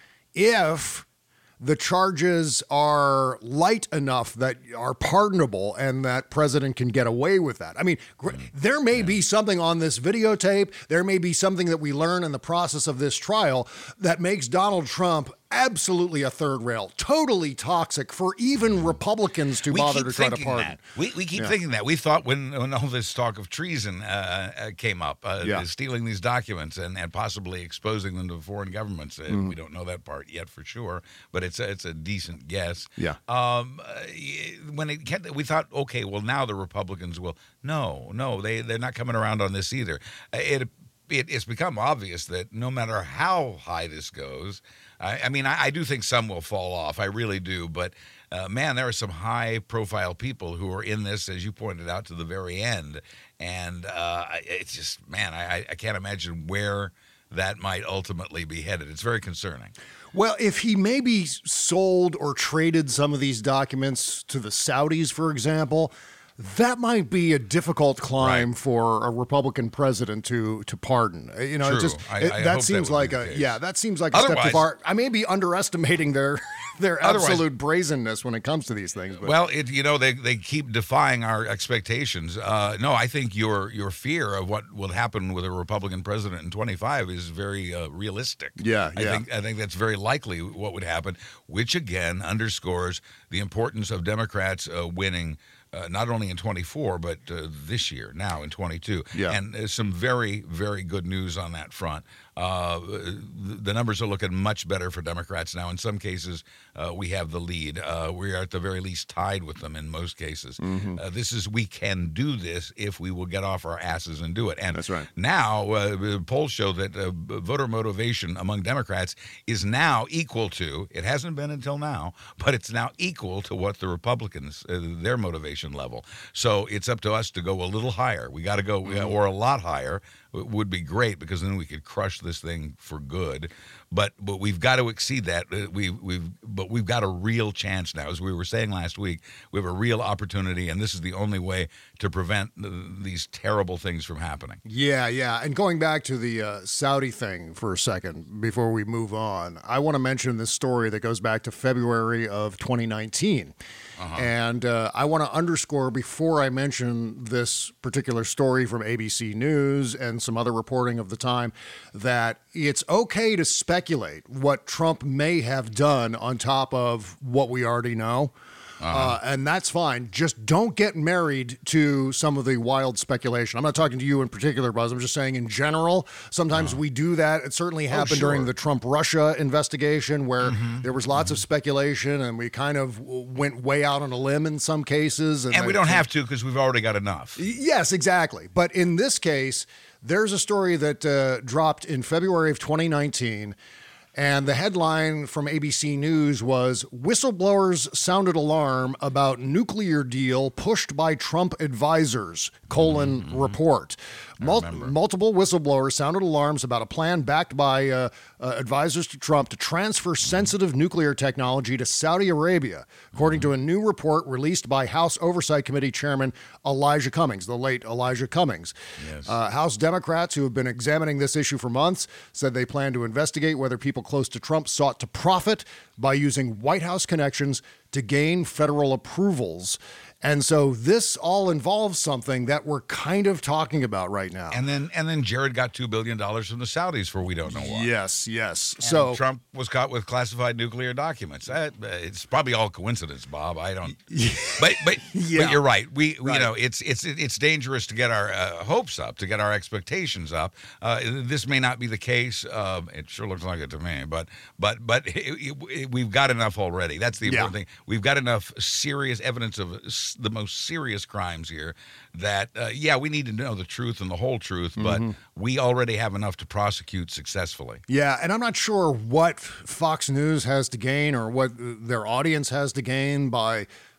Speaker 6: if the charges are light enough that are pardonable and that president can get away with that. I mean, gr- there may be something on this videotape. There may be something that we learn in the process of this trial that makes Donald Trump absolutely a third rail, totally toxic for even Republicans to
Speaker 8: we
Speaker 6: bother
Speaker 8: keep
Speaker 6: to try to
Speaker 8: thinking
Speaker 6: pardon.
Speaker 8: That. We, we keep
Speaker 6: Yeah.
Speaker 8: thinking that. We thought when, when all this talk of treason uh, uh, came up, uh,
Speaker 6: Yeah.
Speaker 8: stealing these documents and, and possibly exposing them to foreign governments. Uh,
Speaker 6: Mhm.
Speaker 8: We don't know that part yet for sure, but it's a, it's a decent guess.
Speaker 6: Yeah.
Speaker 8: Um, uh, when it kept, we thought, okay, well now the Republicans will. No, no, they they're not coming around on this either. Uh, It it, it's become obvious that no matter how high this goes, I, I mean, I, I do think some will fall off. I really do. But, uh, man, there are some high-profile people who are in this, as you pointed out, to the very end. And uh, I- it's just, man, I, I can't imagine where that might ultimately be headed. It's very concerning.
Speaker 6: Well, if he maybe sold or traded some of these documents to the Saudis, for example, that might be a difficult climb for a Republican president to to pardon. Uh, You know,
Speaker 8: True.
Speaker 6: it just
Speaker 8: I-
Speaker 6: it-
Speaker 8: I hope
Speaker 6: that
Speaker 8: that
Speaker 6: seems
Speaker 8: would
Speaker 6: like
Speaker 8: be the
Speaker 6: a
Speaker 8: case.
Speaker 6: yeah, that seems like a step too
Speaker 8: Otherwise-
Speaker 6: far. I may be underestimating their their
Speaker 8: Otherwise-
Speaker 6: absolute brazenness when it comes to these things. But
Speaker 8: Well, it, you know, they, they keep defying our expectations. Uh, no, I think your your fear of what will happen with a Republican president in twenty-five is very uh, realistic.
Speaker 6: Yeah,
Speaker 8: I
Speaker 6: yeah.
Speaker 8: think I think that's very likely what would happen, which again underscores the importance of Democrats uh, winning. Uh, not only in twenty-four, but uh, this year, now in twenty-two.
Speaker 6: Yeah.
Speaker 8: And there's some very, very good news on that front. Uh, the numbers are looking much better for Democrats now. In some cases, uh, we have the lead. Uh, we are at the very least tied with them in most cases.
Speaker 6: Mhm.
Speaker 8: Uh, this is, we can do this if we will get off our asses and do it. And
Speaker 6: That's right.
Speaker 8: now, uh, polls show that uh, voter motivation among Democrats is now equal to, it hasn't been until now, but it's now equal to what the Republicans, uh, their motivation level. So it's up to us to go a little higher. We got to go,
Speaker 6: Mm-hmm.
Speaker 8: or a lot higher would be great, because then we could crush this thing for good. But but we've got to exceed that. Uh, We we've but we've got a real chance now, as we were saying last week. We have a real opportunity, and this is the only way to prevent uh, these terrible things from happening.
Speaker 6: Yeah, yeah. And going back to the uh, Saudi thing for a second before we move on, I want to mention this story that goes back to February of twenty nineteen.
Speaker 8: Uh-huh.
Speaker 6: And uh, I want to underscore before I mention this particular story from A B C News and some other reporting of the time that it's okay to speculate what Trump may have done on top of what we already know. Uh, and that's fine. Just don't get married to some of the wild speculation. I'm not talking to you in particular, Buzz. I'm just saying in general, sometimes we do that. It certainly happened
Speaker 8: sure.
Speaker 6: during the Trump-Russia investigation where
Speaker 8: Mhm.
Speaker 6: there was lots of speculation and we kind of went way out on a limb in some cases.
Speaker 8: And we
Speaker 6: the-
Speaker 8: don't have to, because we've already got enough.
Speaker 6: Yes, exactly. But in this case, there's a story that uh, dropped in February of twenty nineteen. And the headline from A B C News was, whistleblowers sounded alarm about nuclear deal pushed by Trump advisors, colon,
Speaker 8: Mm-hmm.
Speaker 6: report. Mul- multiple whistleblowers sounded alarms about a plan backed by uh, uh, advisors to Trump to transfer sensitive nuclear technology to Saudi Arabia, according to a new report released by House Oversight Committee Chairman Elijah Cummings, the late Elijah Cummings.
Speaker 8: Yes.
Speaker 6: Uh, House Democrats, who have been examining this issue for months, said they plan to investigate whether people close to Trump sought to profit by using White House connections to gain federal approvals. And so this all involves something that we're kind of talking about right now.
Speaker 8: And then and then Jared got two billion dollars from the Saudis for we don't know why.
Speaker 6: Yes, yes.
Speaker 8: And
Speaker 6: so
Speaker 8: Trump was caught with classified nuclear documents. That, uh, it's probably all coincidence, Bob. I don't. But but,
Speaker 6: Yeah.
Speaker 8: but you're right. We, we
Speaker 6: Right.
Speaker 8: you know it's it's it's dangerous to get our uh, hopes up, to get our expectations up. Uh, this may not be the case. Um, it sure looks like it to me. But but but it, it, it- we've got enough already. That's the
Speaker 6: Yeah.
Speaker 8: important thing. We've got enough serious evidence of s- the most serious crimes here that uh, yeah, we need to know the truth and the whole truth. But
Speaker 6: Mhm.
Speaker 8: we already have enough to prosecute successfully.
Speaker 6: Yeah, and I'm not sure what Fox News has to gain or what their audience has to gain by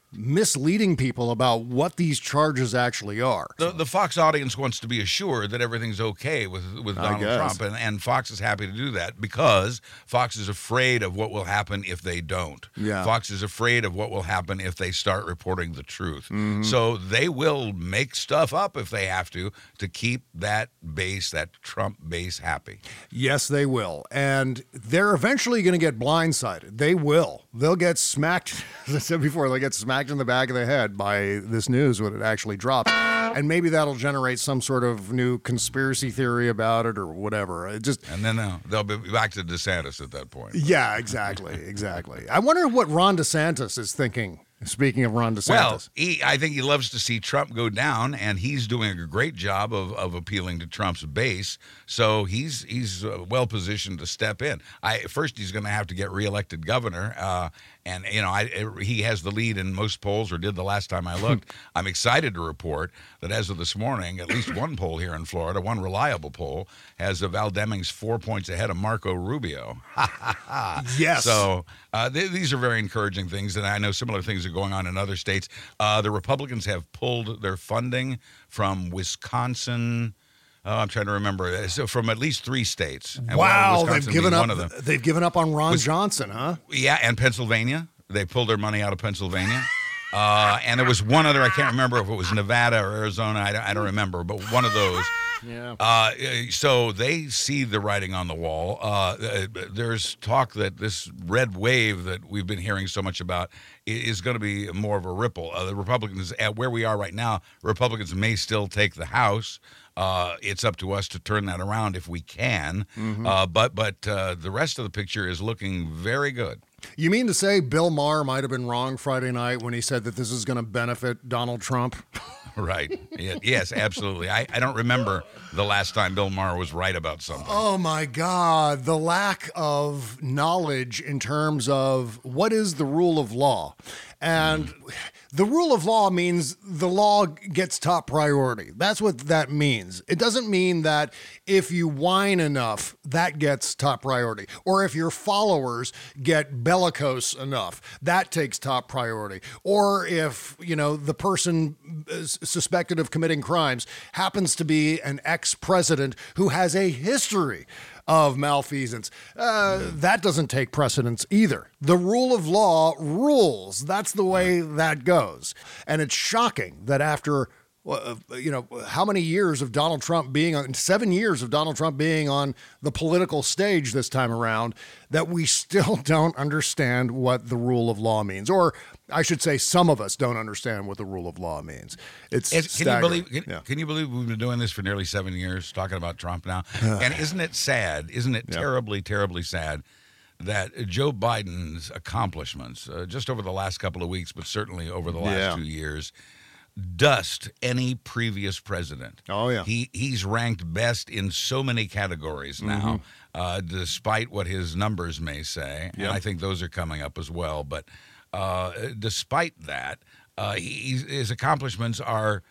Speaker 6: misleading people about what these charges actually are.
Speaker 8: The, the Fox audience wants to be assured that everything's okay with, with
Speaker 6: I
Speaker 8: Donald
Speaker 6: guess.
Speaker 8: Trump, and, and Fox is happy to do that because Fox is afraid of what will happen if they don't.
Speaker 6: Yeah.
Speaker 8: Fox is afraid of what will happen if they start reporting the truth.
Speaker 6: Mm-hmm.
Speaker 8: So they will make stuff up if they have to to keep that base, that Trump base, happy.
Speaker 6: Yes, they will. And they're eventually going to get blindsided. They will. They'll get smacked, as I said before, they'll get smacked in the back of the head by this news when it actually drops. And maybe that'll generate some sort of new conspiracy theory about it or whatever. It just
Speaker 8: And then uh, they'll be back to DeSantis at that point.
Speaker 6: Yeah, exactly, exactly. I wonder what Ron DeSantis is thinking. Speaking of Ron DeSantis.
Speaker 8: Well, he, I think he loves to see Trump go down, and he's doing a great job of, of appealing to Trump's base. So he's he's uh, well positioned to step in. I first he's going to have to get reelected governor, uh, and you know I, he has the lead in most polls, or did the last time I looked. I'm excited to report that as of this morning, at least one poll here in Florida, one reliable poll, has Val Demings four points ahead of Marco Rubio.
Speaker 6: Yes.
Speaker 8: So uh, th- these are very encouraging things, and I know similar things are going on in other states. Uh, the Republicans have pulled their funding from Wisconsin. Oh, I'm trying to remember. So from at least three states. And
Speaker 6: Wow,
Speaker 8: Wisconsin
Speaker 6: they've given
Speaker 8: being
Speaker 6: up.
Speaker 8: one of them.
Speaker 6: They've given up on Ron
Speaker 8: Wis-
Speaker 6: Johnson, huh?
Speaker 8: Yeah, and Pennsylvania. They pulled their money out of Pennsylvania. Uh, and there was one other, I can't remember if it was Nevada or Arizona. I don't, I don't remember, but one of those.
Speaker 6: Yeah.
Speaker 8: Uh, so they see the writing on the wall. Uh, uh, there's talk that this red wave that we've been hearing so much about i- is going to be more of a ripple. Uh, the Republicans, at where we are right now, Republicans may still take the House. Uh, it's up to us to turn that around if we can.
Speaker 6: Mm-hmm.
Speaker 8: Uh, but but uh, the rest of the picture is looking very good.
Speaker 6: You mean to say Bill Maher might have been wrong Friday night when he said that this is going to benefit Donald Trump?
Speaker 8: Right. Yeah, yes, absolutely. I, I don't remember the last time Bill Maher was right about something.
Speaker 6: Oh my God, the lack of knowledge in terms of what is the rule of law. And the rule of law means the law gets top priority. That's what that means. It doesn't mean that if you whine enough, that gets top priority. Or if your followers get bellicose enough, that takes top priority. Or if, you know, the person suspected of committing crimes happens to be an ex-president who has a history of malfeasance. Uh, that doesn't take precedence either. The rule of law rules. That's the way that goes. And it's shocking that after, uh, you know, how many years of Donald Trump being on, seven years of Donald Trump being on the political stage this time around, that we still don't understand what the rule of law means. Or I should say some of us don't understand what the rule of law means. It's
Speaker 8: Can you
Speaker 6: staggering.
Speaker 8: believe? Can,
Speaker 6: Yeah.
Speaker 8: can you believe we've been doing this for nearly seven years, talking about Trump now? And isn't it sad? Isn't it
Speaker 6: Yeah.
Speaker 8: terribly, terribly sad that Joe Biden's accomplishments, uh, just over the last couple of weeks, but certainly over the last
Speaker 6: Yeah.
Speaker 8: two years, dust any previous president?
Speaker 6: Oh, yeah.
Speaker 8: He he's ranked best in so many categories now, uh, despite what his numbers may say. And
Speaker 6: Yep.
Speaker 8: I think those are coming up as well. But uh, despite that, uh, he, his accomplishments are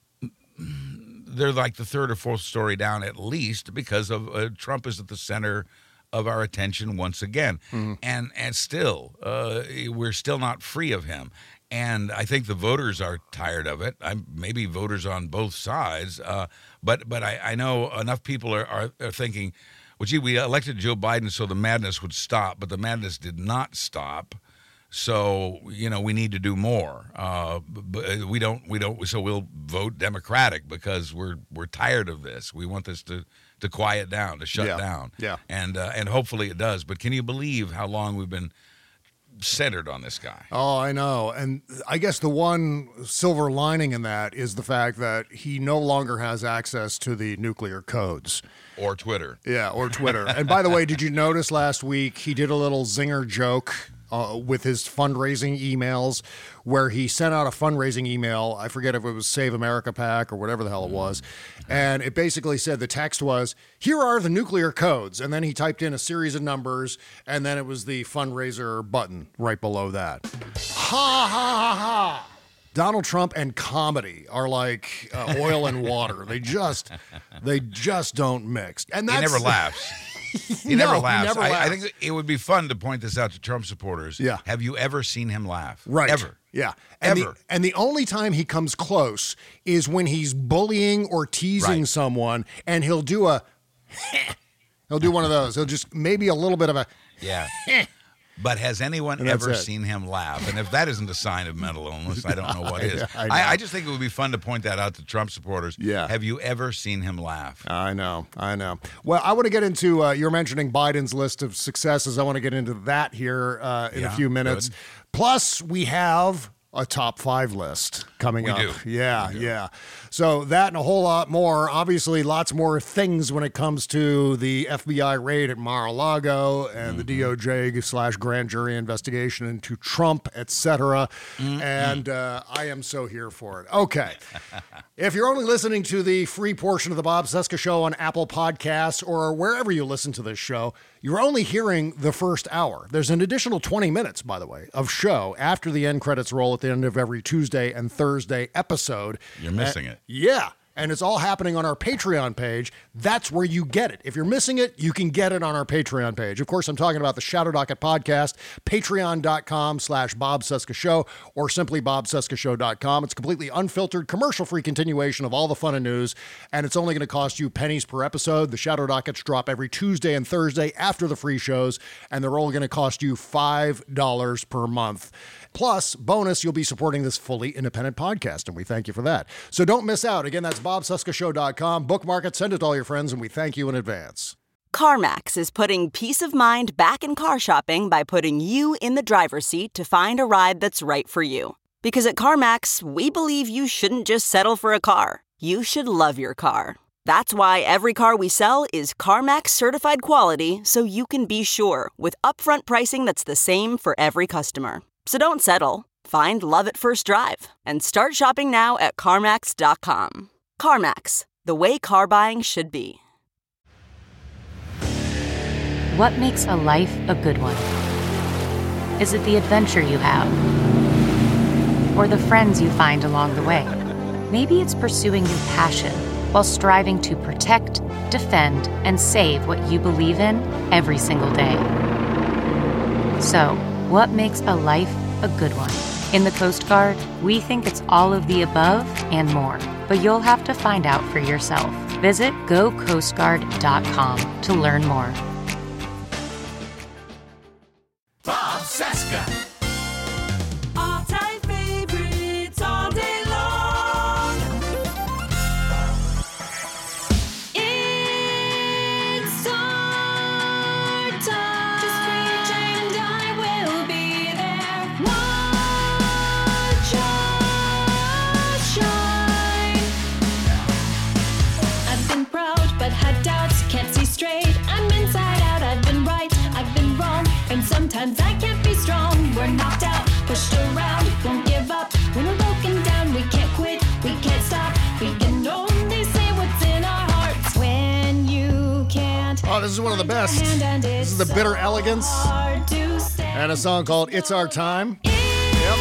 Speaker 8: they're like the third or fourth story down at least because of uh, Trump is at the center of our attention once again. And and still, uh, we're still not free of him. And I think the voters are tired of it. I'm, maybe voters on both sides. Uh, but but I, I know enough people are, are, are thinking, well, gee, we elected Joe Biden so the madness would stop. But the madness did not stop. So, you know, we need to do more. Uh, but we don't, we don't, so we'll vote Democratic because we're we're tired of this. We want this to, to quiet down, to shut
Speaker 6: Yeah.
Speaker 8: down.
Speaker 6: Yeah.
Speaker 8: And, uh, and hopefully it does. But can you believe how long we've been centered on this guy?
Speaker 6: Oh, I know. And I guess the one silver lining in that is the fact that he no longer has access to the nuclear codes.
Speaker 8: Or Twitter.
Speaker 6: Yeah, or Twitter. And by the way, did you notice last week he did a little zinger joke uh, with his fundraising emails where he sent out a fundraising email. I forget if it was Save America PAC or whatever the hell it was. And it basically said the text was, here are the nuclear codes. And then he typed in a series of numbers, and then it was the fundraiser button right below that. Ha, ha, ha, ha. Donald Trump and comedy are like uh, oil and water. They just, they just don't mix. And
Speaker 8: He
Speaker 6: that's,
Speaker 8: never laughs. He
Speaker 6: No,
Speaker 8: never
Speaker 6: he
Speaker 8: laughs.
Speaker 6: never
Speaker 8: I, I
Speaker 6: laughs.
Speaker 8: think it would be fun to point this out to Trump supporters.
Speaker 6: Yeah.
Speaker 8: Have you ever seen him laugh?
Speaker 6: Right.
Speaker 8: Ever.
Speaker 6: Yeah. And
Speaker 8: Ever.
Speaker 6: The, and the only time he comes close is when he's bullying or teasing
Speaker 8: Right.
Speaker 6: someone, and he'll do a, he'll do one of those. He'll just maybe a little bit of a,
Speaker 8: Yeah. But has anyone
Speaker 6: And that's
Speaker 8: ever
Speaker 6: it.
Speaker 8: seen him laugh? And if that isn't a sign of mental illness, I don't know what is.
Speaker 6: I know.
Speaker 8: I, I just think it would be fun to point that out to Trump supporters.
Speaker 6: Yeah.
Speaker 8: Have you ever seen him laugh?
Speaker 6: I know, I know. Well, I want to get into, uh, you're mentioning Biden's list of successes. I want to get into that here uh, in a
Speaker 8: Yeah,
Speaker 6: few minutes.
Speaker 8: good.
Speaker 6: Plus, we have a top five list coming
Speaker 8: We
Speaker 6: up.
Speaker 8: do.
Speaker 6: Yeah, yeah. So that and a whole lot more. Obviously, lots more things when it comes to the F B I raid at Mar-a-Lago and
Speaker 8: Mm-hmm.
Speaker 6: the D O J slash grand jury investigation into Trump, et cetera.
Speaker 8: Mm-hmm.
Speaker 6: And uh, I am so here for it. Okay. If you're only listening to the free portion of the Bob Cesca Show on Apple Podcasts or wherever you listen to this show, you're only hearing the first hour. There's an additional twenty minutes, by the way, of show after the end credits roll at the end of every Tuesday and Thursday episode.
Speaker 8: You're missing
Speaker 6: Uh,
Speaker 8: it.
Speaker 6: Yeah. And it's all happening on our Patreon page. That's where you get it. If you're missing it, you can get it on our Patreon page. Of course, I'm talking about the Shadow Docket podcast, patreon.com slash Bob Cesca Show, or simply bob cesca show dot com. It's a completely unfiltered, commercial-free continuation of all the fun and news, and it's only going to cost you pennies per episode. The Shadow Dockets drop every Tuesday and Thursday after the free shows, and they're all going to cost you five dollars per month. Plus, bonus, you'll be supporting this fully independent podcast, and we thank you for that. So don't miss out. Again, that's bob cesca show dot com. Bookmark it, send it to all your friends, and we thank you in advance.
Speaker 10: CarMax is putting peace of mind back in car shopping by putting you in the driver's seat to find a ride that's right for you. Because at CarMax, we believe you shouldn't just settle for a car. You should love your car. That's why every car we sell is CarMax certified quality, so you can be sure with upfront pricing that's the same for every customer. So don't settle. Find love at first drive and start shopping now at CarMax dot com. CarMax, the way car buying should be.
Speaker 2: What makes a life a good one? Is it the adventure you have? Or the friends you find along the way? Maybe it's pursuing your passion while striving to protect, defend, and save what you believe in every single day. So, what makes a life a good one? In the Coast Guard, we think it's all of the above and more, but you'll have to find out for yourself. Visit go coast guard dot com to learn more.
Speaker 4: Bob Cesca.
Speaker 11: All-time favorites all day long. It's our time. Just reach and I will be there. Watch us shine. I've been proud but had doubts, can't see straight. I'm inside out, I've been right, I've been wrong, and sometimes I can't be strong. We're knocked out, pushed around, won't give up. When we're broken down, we can't quit, we can't stop. We can only say what's in our hearts. When you can't.
Speaker 6: Oh, this is one of the best. This is the Bitter Elegance and a song called It's Our Time. Yep.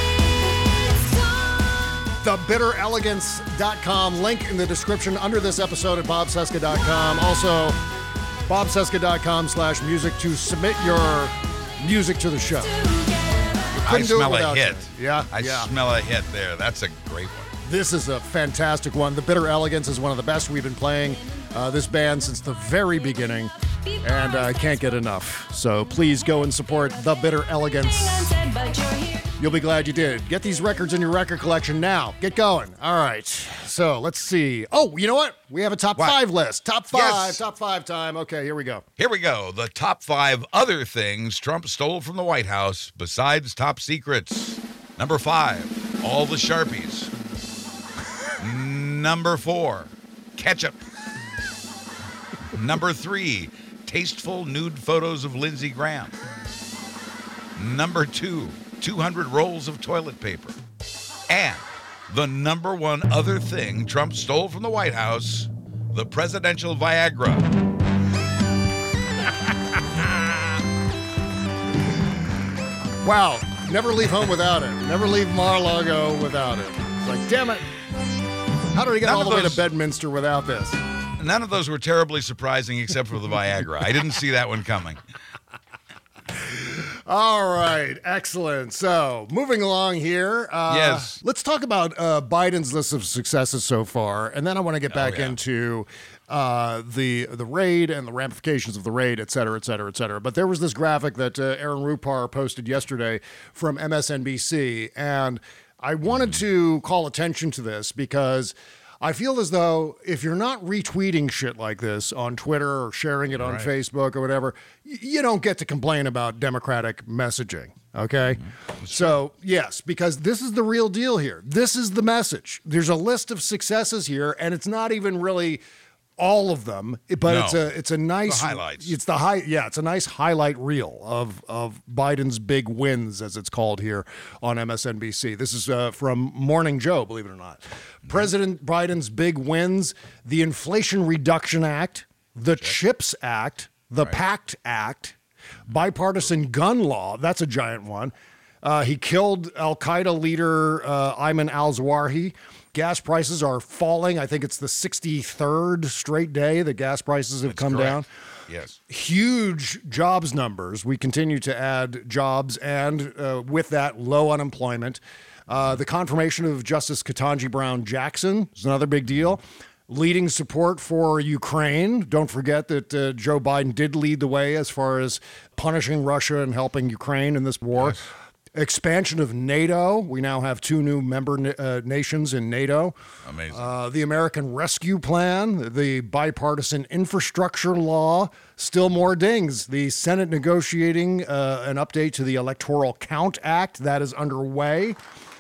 Speaker 6: the bitter elegance dot com. Link in the description under this episode at bob cesca dot com. Also, bob cesca dot com slash music to submit your music to the show.
Speaker 8: I
Speaker 6: Couldn't do it
Speaker 8: smell a
Speaker 6: without
Speaker 8: hit.
Speaker 6: you. Yeah,
Speaker 8: I
Speaker 6: yeah.
Speaker 8: smell a hit there. That's a great one.
Speaker 6: This is a fantastic one. The Bitter Elegance is one of the best we've been playing uh, this band since the very beginning, and I uh, can't get enough. So please go and support The Bitter Elegance. You'll be glad you did. Get these records in your record collection now. Get going. All right. So let's see. Oh, you know what? We have a top
Speaker 8: What?
Speaker 6: five list. Top five.
Speaker 8: Yes.
Speaker 6: Top five time. Okay, here we go.
Speaker 8: Here we go. The top five other things Trump stole from the White House besides top secrets. Number five, all the Sharpies. Number four, ketchup. Number three, tasteful nude photos of Lindsey Graham. Number two, two hundred rolls of toilet paper. And the number one other thing Trump stole from the White House, the presidential Viagra.
Speaker 6: Wow. Never leave home without it. Never leave Mar-a-Lago without it. It's like, damn it. How did I get
Speaker 8: None
Speaker 6: all
Speaker 8: of
Speaker 6: the way
Speaker 8: those-
Speaker 6: to Bedminster without this?
Speaker 8: none of those were terribly surprising except for the Viagra. I didn't see that one coming.
Speaker 6: All right, excellent. So, moving along here. Uh,
Speaker 8: yes.
Speaker 6: Let's talk about uh, Biden's list of successes so far, and then I want to get back
Speaker 8: oh, yeah.
Speaker 6: into uh, the the raid and the ramifications of the raid, et cetera, et cetera, et cetera. But there was this graphic that uh, Aaron Rupar posted yesterday from M S N B C, and I wanted to call attention to this because I feel as though if you're not retweeting shit like this on Twitter or sharing it on
Speaker 8: right.
Speaker 6: Facebook or whatever, y- you don't get to complain about Democratic messaging, okay? Mm-hmm. So, yes, because this is the real deal here. This is the message. There's a list of successes here, and it's not even really all of them, but
Speaker 8: no.
Speaker 6: it's a it's a nice
Speaker 8: the highlights.
Speaker 6: It's the high yeah, it's a nice highlight reel of of Biden's big wins, as it's called here on M S N B C. This is uh, from Morning Joe, believe it or not. Mm-hmm. President Biden's big wins: the Inflation Reduction Act, the Check. CHIPS Act, the right. PACT Act, bipartisan gun law. That's a giant one. Uh, he killed Al Qaeda leader uh, Ayman al-Zawahiri. Gas prices are falling. I think it's the sixty-third straight day that gas prices have
Speaker 8: That's
Speaker 6: come
Speaker 8: correct.
Speaker 6: down.
Speaker 8: Yes.
Speaker 6: Huge jobs numbers. We continue to add jobs, and uh, with that, low unemployment. Uh, the confirmation of Justice Ketanji Brown Jackson is another big deal. Leading support for Ukraine. Don't forget that uh, Joe Biden did lead the way as far as punishing Russia and helping Ukraine in this war.
Speaker 8: Yes.
Speaker 6: Expansion of NATO. We now have two new member uh, nations in NATO.
Speaker 8: Amazing.
Speaker 6: Uh, the American Rescue Plan, the bipartisan infrastructure law, still more dings. The Senate negotiating uh, an update to the Electoral Count Act that is underway.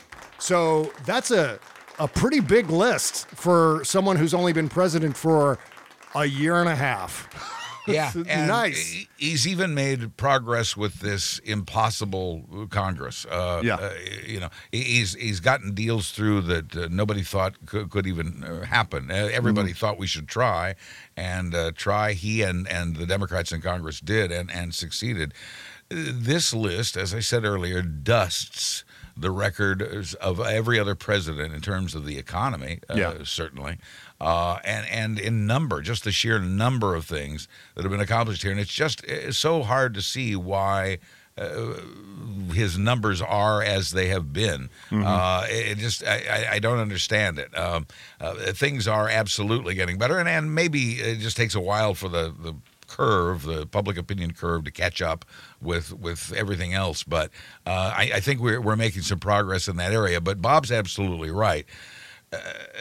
Speaker 6: So that's a, a pretty big list for someone who's only been president for a year and a half.
Speaker 8: Yeah, and
Speaker 6: nice.
Speaker 8: He's even made progress with this impossible Congress. Uh,
Speaker 6: yeah,
Speaker 8: uh, you know, he's he's gotten deals through that uh, nobody thought could, could even uh, happen. Uh, everybody mm-hmm. thought we should try, and uh, try. He and and the Democrats in Congress did, and and succeeded. This list, as I said earlier, dusts the record of every other president in terms of the economy, uh,
Speaker 6: yeah.
Speaker 8: certainly, uh, and and in number, just the sheer number of things that have been accomplished here. And it's just it's so hard to see why uh, his numbers are as they have been. Mm-hmm. Uh, it just I, I don't understand it. Um, uh, things are absolutely getting better, and, and maybe it just takes a while for the the curve, the public opinion curve, to catch up with with everything else. But uh, I, I think we're we're making some progress in that area. But Bob's absolutely right. Uh,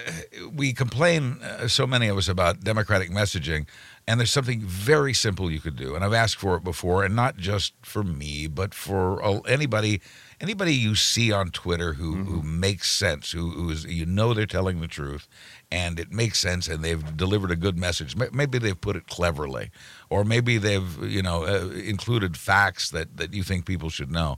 Speaker 8: we complain, uh, so many of us, about Democratic messaging, and there's something very simple you could do. And I've asked for it before, and not just for me, but for uh, anybody anybody you see on Twitter who, mm-hmm. who makes sense, who, who is, you know they're telling the truth, and it makes sense, and they've delivered a good message. Maybe they've put it cleverly, or maybe they've you know uh, included facts that, that you think people should know.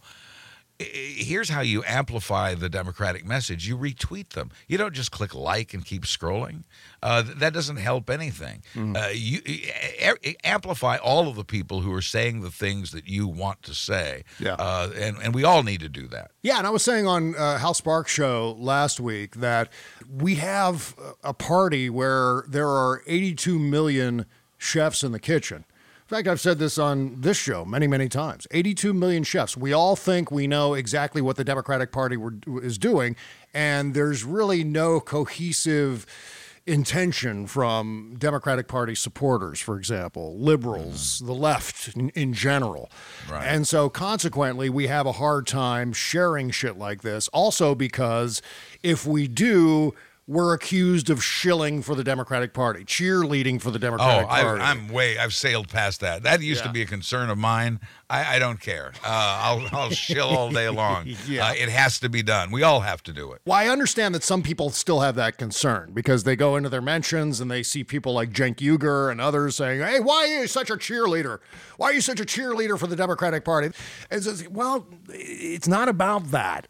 Speaker 8: Here's how you amplify the Democratic message. You retweet them. You don't just click like and keep scrolling. Uh, that doesn't help anything. Mm. Uh, you a- amplify all of the people who are saying the things that you want to say.
Speaker 6: Yeah.
Speaker 8: Uh, and, and we all need to do that.
Speaker 6: Yeah, and I was saying on uh, Hal Sparks' show last week that we have a party where there are eighty-two million chefs in the kitchen. In fact, I've said this on this show many, many times. eighty-two million chefs. We all think we know exactly what the Democratic Party were, is doing, and there's really no cohesive intention from Democratic Party supporters, for example, liberals, mm-hmm. the left in, in general.
Speaker 8: Right.
Speaker 6: And so consequently, we have a hard time sharing shit like this. Also because if we do, we're accused of shilling for the Democratic Party, cheerleading for the Democratic
Speaker 8: oh,
Speaker 6: Party.
Speaker 8: I, I'm way, I've sailed past that. That used
Speaker 6: yeah.
Speaker 8: to be a concern of mine. I, I don't care. Uh, I'll, I'll shill all day long.
Speaker 6: yeah.
Speaker 8: Uh, it has to be done. We all have to do it.
Speaker 6: Well, I understand that some people still have that concern because they go into their mentions and they see people like Cenk Uygur and others saying, hey, why are you such a cheerleader? Why are you such a cheerleader for the Democratic Party? And says, well, it's not about that.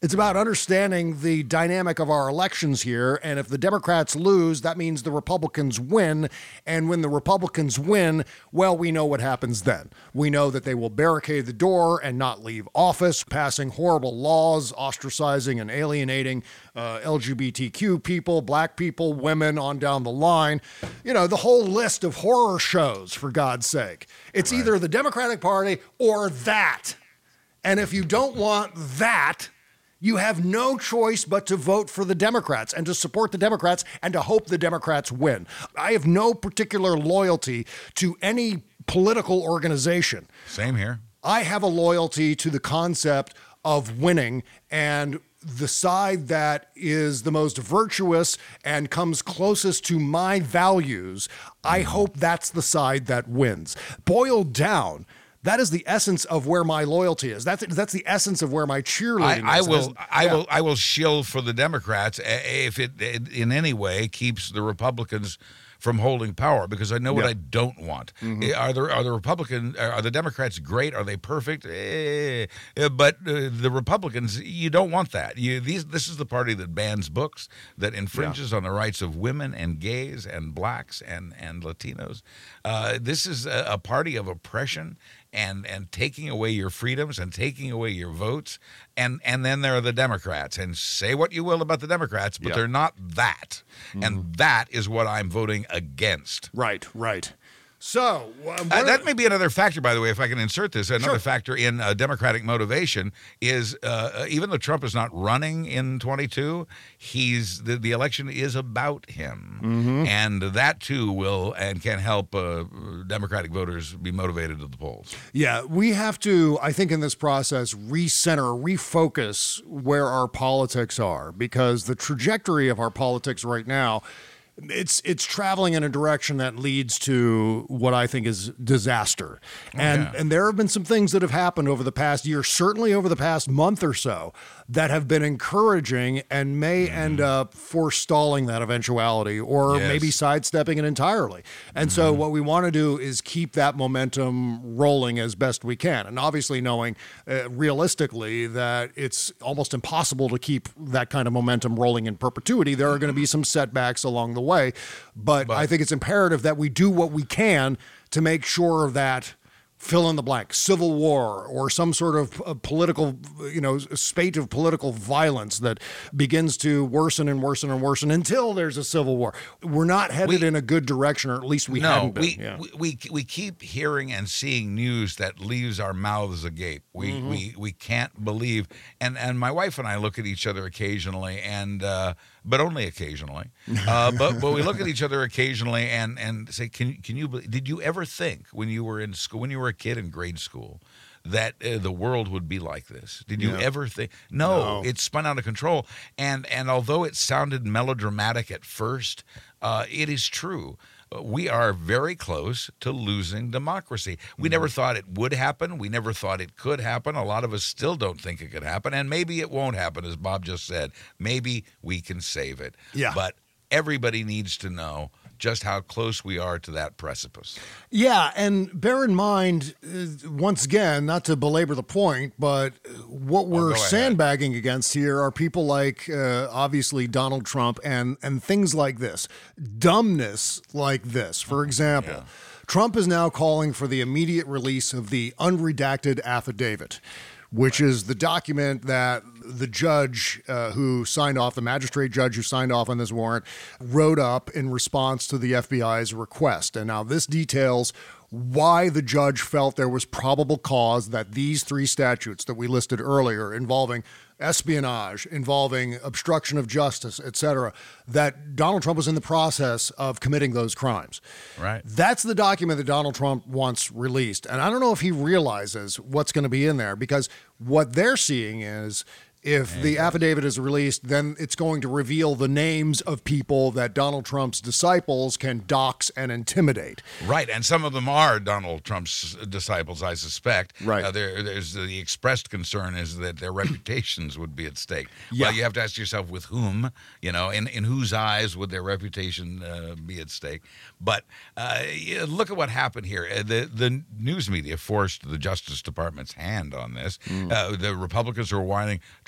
Speaker 6: It's about understanding the dynamic of our elections here. And if the Democrats lose, that means the Republicans win. And when the Republicans win, well, we know what happens then. We know that they will barricade the door and not leave office, passing horrible laws, ostracizing and alienating uh, L G B T Q people, black people, women, on down the line. You know, the whole list of horror shows, for God's sake. It's right. Either the Democratic Party or that. And if you don't want that, you have no choice but to vote for the Democrats and to support the Democrats and to hope the Democrats win. I have no particular loyalty to any political organization.
Speaker 8: Same here.
Speaker 6: I have a loyalty to the concept of winning, and the side that is the most virtuous and comes closest to my values, I hope that's the side that wins. Boiled down, that is the essence of where my loyalty is. That's that's the essence of where my cheerleading
Speaker 8: I, I
Speaker 6: is.
Speaker 8: will,
Speaker 6: As,
Speaker 8: I
Speaker 6: yeah.
Speaker 8: will, I will shill for the Democrats if it, it in any way keeps the Republicans from holding power, because I know what
Speaker 6: Yeah.
Speaker 8: I don't want.
Speaker 6: Mhm.
Speaker 8: Are the are the Republican are the Democrats great? Are they perfect? Eh, eh, but uh, the Republicans, you don't want that. You these this is the party that bans books, that infringes on the rights of women and gays and blacks and and Latinos. Uh, this is a, a party of oppression and and taking away your freedoms and taking away your votes. And and then there are the Democrats. And say what you will about the Democrats, but
Speaker 6: Yeah.
Speaker 8: they're not that.
Speaker 6: Mhm.
Speaker 8: And that is what I'm voting against.
Speaker 6: Right, right. So uh,
Speaker 8: Uh, that may be another factor, by the way, if I can insert this. Another
Speaker 6: Sure.
Speaker 8: factor in uh, Democratic motivation is uh, even though Trump is not running in twenty-two, he's the, the election is about him,
Speaker 6: Mhm.
Speaker 8: and that too will and can help uh, Democratic voters be motivated to the polls.
Speaker 6: Yeah, we have to, I think, in this process, recenter, refocus where our politics are, because the trajectory of our politics right now, it's it's traveling in a direction that leads to what I think is disaster.
Speaker 8: Oh,
Speaker 6: and
Speaker 8: yeah.
Speaker 6: and there have been some things that have happened over the past year, certainly over the past month or so, that have been encouraging and may end up forestalling that eventuality, or
Speaker 8: Yes.
Speaker 6: maybe sidestepping it entirely. And so what we want to do is keep that momentum rolling as best we can. And obviously knowing uh, realistically that it's almost impossible to keep that kind of momentum rolling in perpetuity. There are going to be some setbacks along the way, but,
Speaker 8: But-
Speaker 6: I think it's imperative that we do what we can to make sure that fill in the blank, civil war or some sort of uh, political, you know, spate of political violence that begins to worsen and worsen and worsen until there's a civil war. We're not headed
Speaker 8: We-
Speaker 6: in a good direction, or at least we
Speaker 8: no,
Speaker 6: hadn't been.
Speaker 8: we,
Speaker 6: Yeah.
Speaker 8: we, we we keep hearing and seeing news that leaves our mouths agape. We
Speaker 6: Mhm.
Speaker 8: we we can't believe. And and my wife and I look at each other occasionally, and uh, but only occasionally. Uh, but but we look at each other occasionally and and say, can can you believe- did you ever think when you were in school, when you were a kid in grade school, that uh, the world would be like this? Did you
Speaker 6: Yeah.
Speaker 8: ever think? No,
Speaker 6: No.
Speaker 8: it spun out of control. And and although it sounded melodramatic at first, uh, it is true. Uh, We are very close to losing democracy. We never thought it would happen. We never thought it could happen. A lot of us still don't think it could happen. And maybe it won't happen, as Bob just said. Maybe we can save it.
Speaker 6: Yeah.
Speaker 8: But everybody needs to know just how close we are to that precipice.
Speaker 6: Yeah, and bear in mind, uh, once again, not to belabor the point, but what we're
Speaker 8: go ahead.
Speaker 6: sandbagging against here are people like, uh, obviously, Donald Trump and, and things like this. Dumbness like this. For example,
Speaker 8: Yeah.
Speaker 6: Trump is now calling for the immediate release of the unredacted affidavit, which is the document that the judge uh, who signed off, the magistrate judge who signed off on this warrant, wrote up in response to the F B I's request. And now this details why the judge felt there was probable cause that these three statutes that we listed earlier, involving espionage, involving obstruction of justice, et cetera, that Donald Trump was in the process of committing those crimes.
Speaker 8: Right.
Speaker 6: That's the document that Donald Trump wants released. And I don't know if he realizes what's going to be in there, because what they're seeing is if the affidavit is released, then it's going to reveal the names of people that Donald Trump's disciples can dox and intimidate.
Speaker 8: Right, and some of them are Donald Trump's disciples, I suspect.
Speaker 6: Right.
Speaker 8: Uh, there, there's the expressed concern is that their reputations would be at stake.
Speaker 6: Yeah.
Speaker 8: Well, you have to ask yourself with whom, you know, in, in whose eyes would their reputation uh, be at stake. But uh, yeah, look at what happened here. Uh, the, the news media forced the Justice Department's hand on this.
Speaker 6: Mm.
Speaker 8: Uh, the Republicans were whining,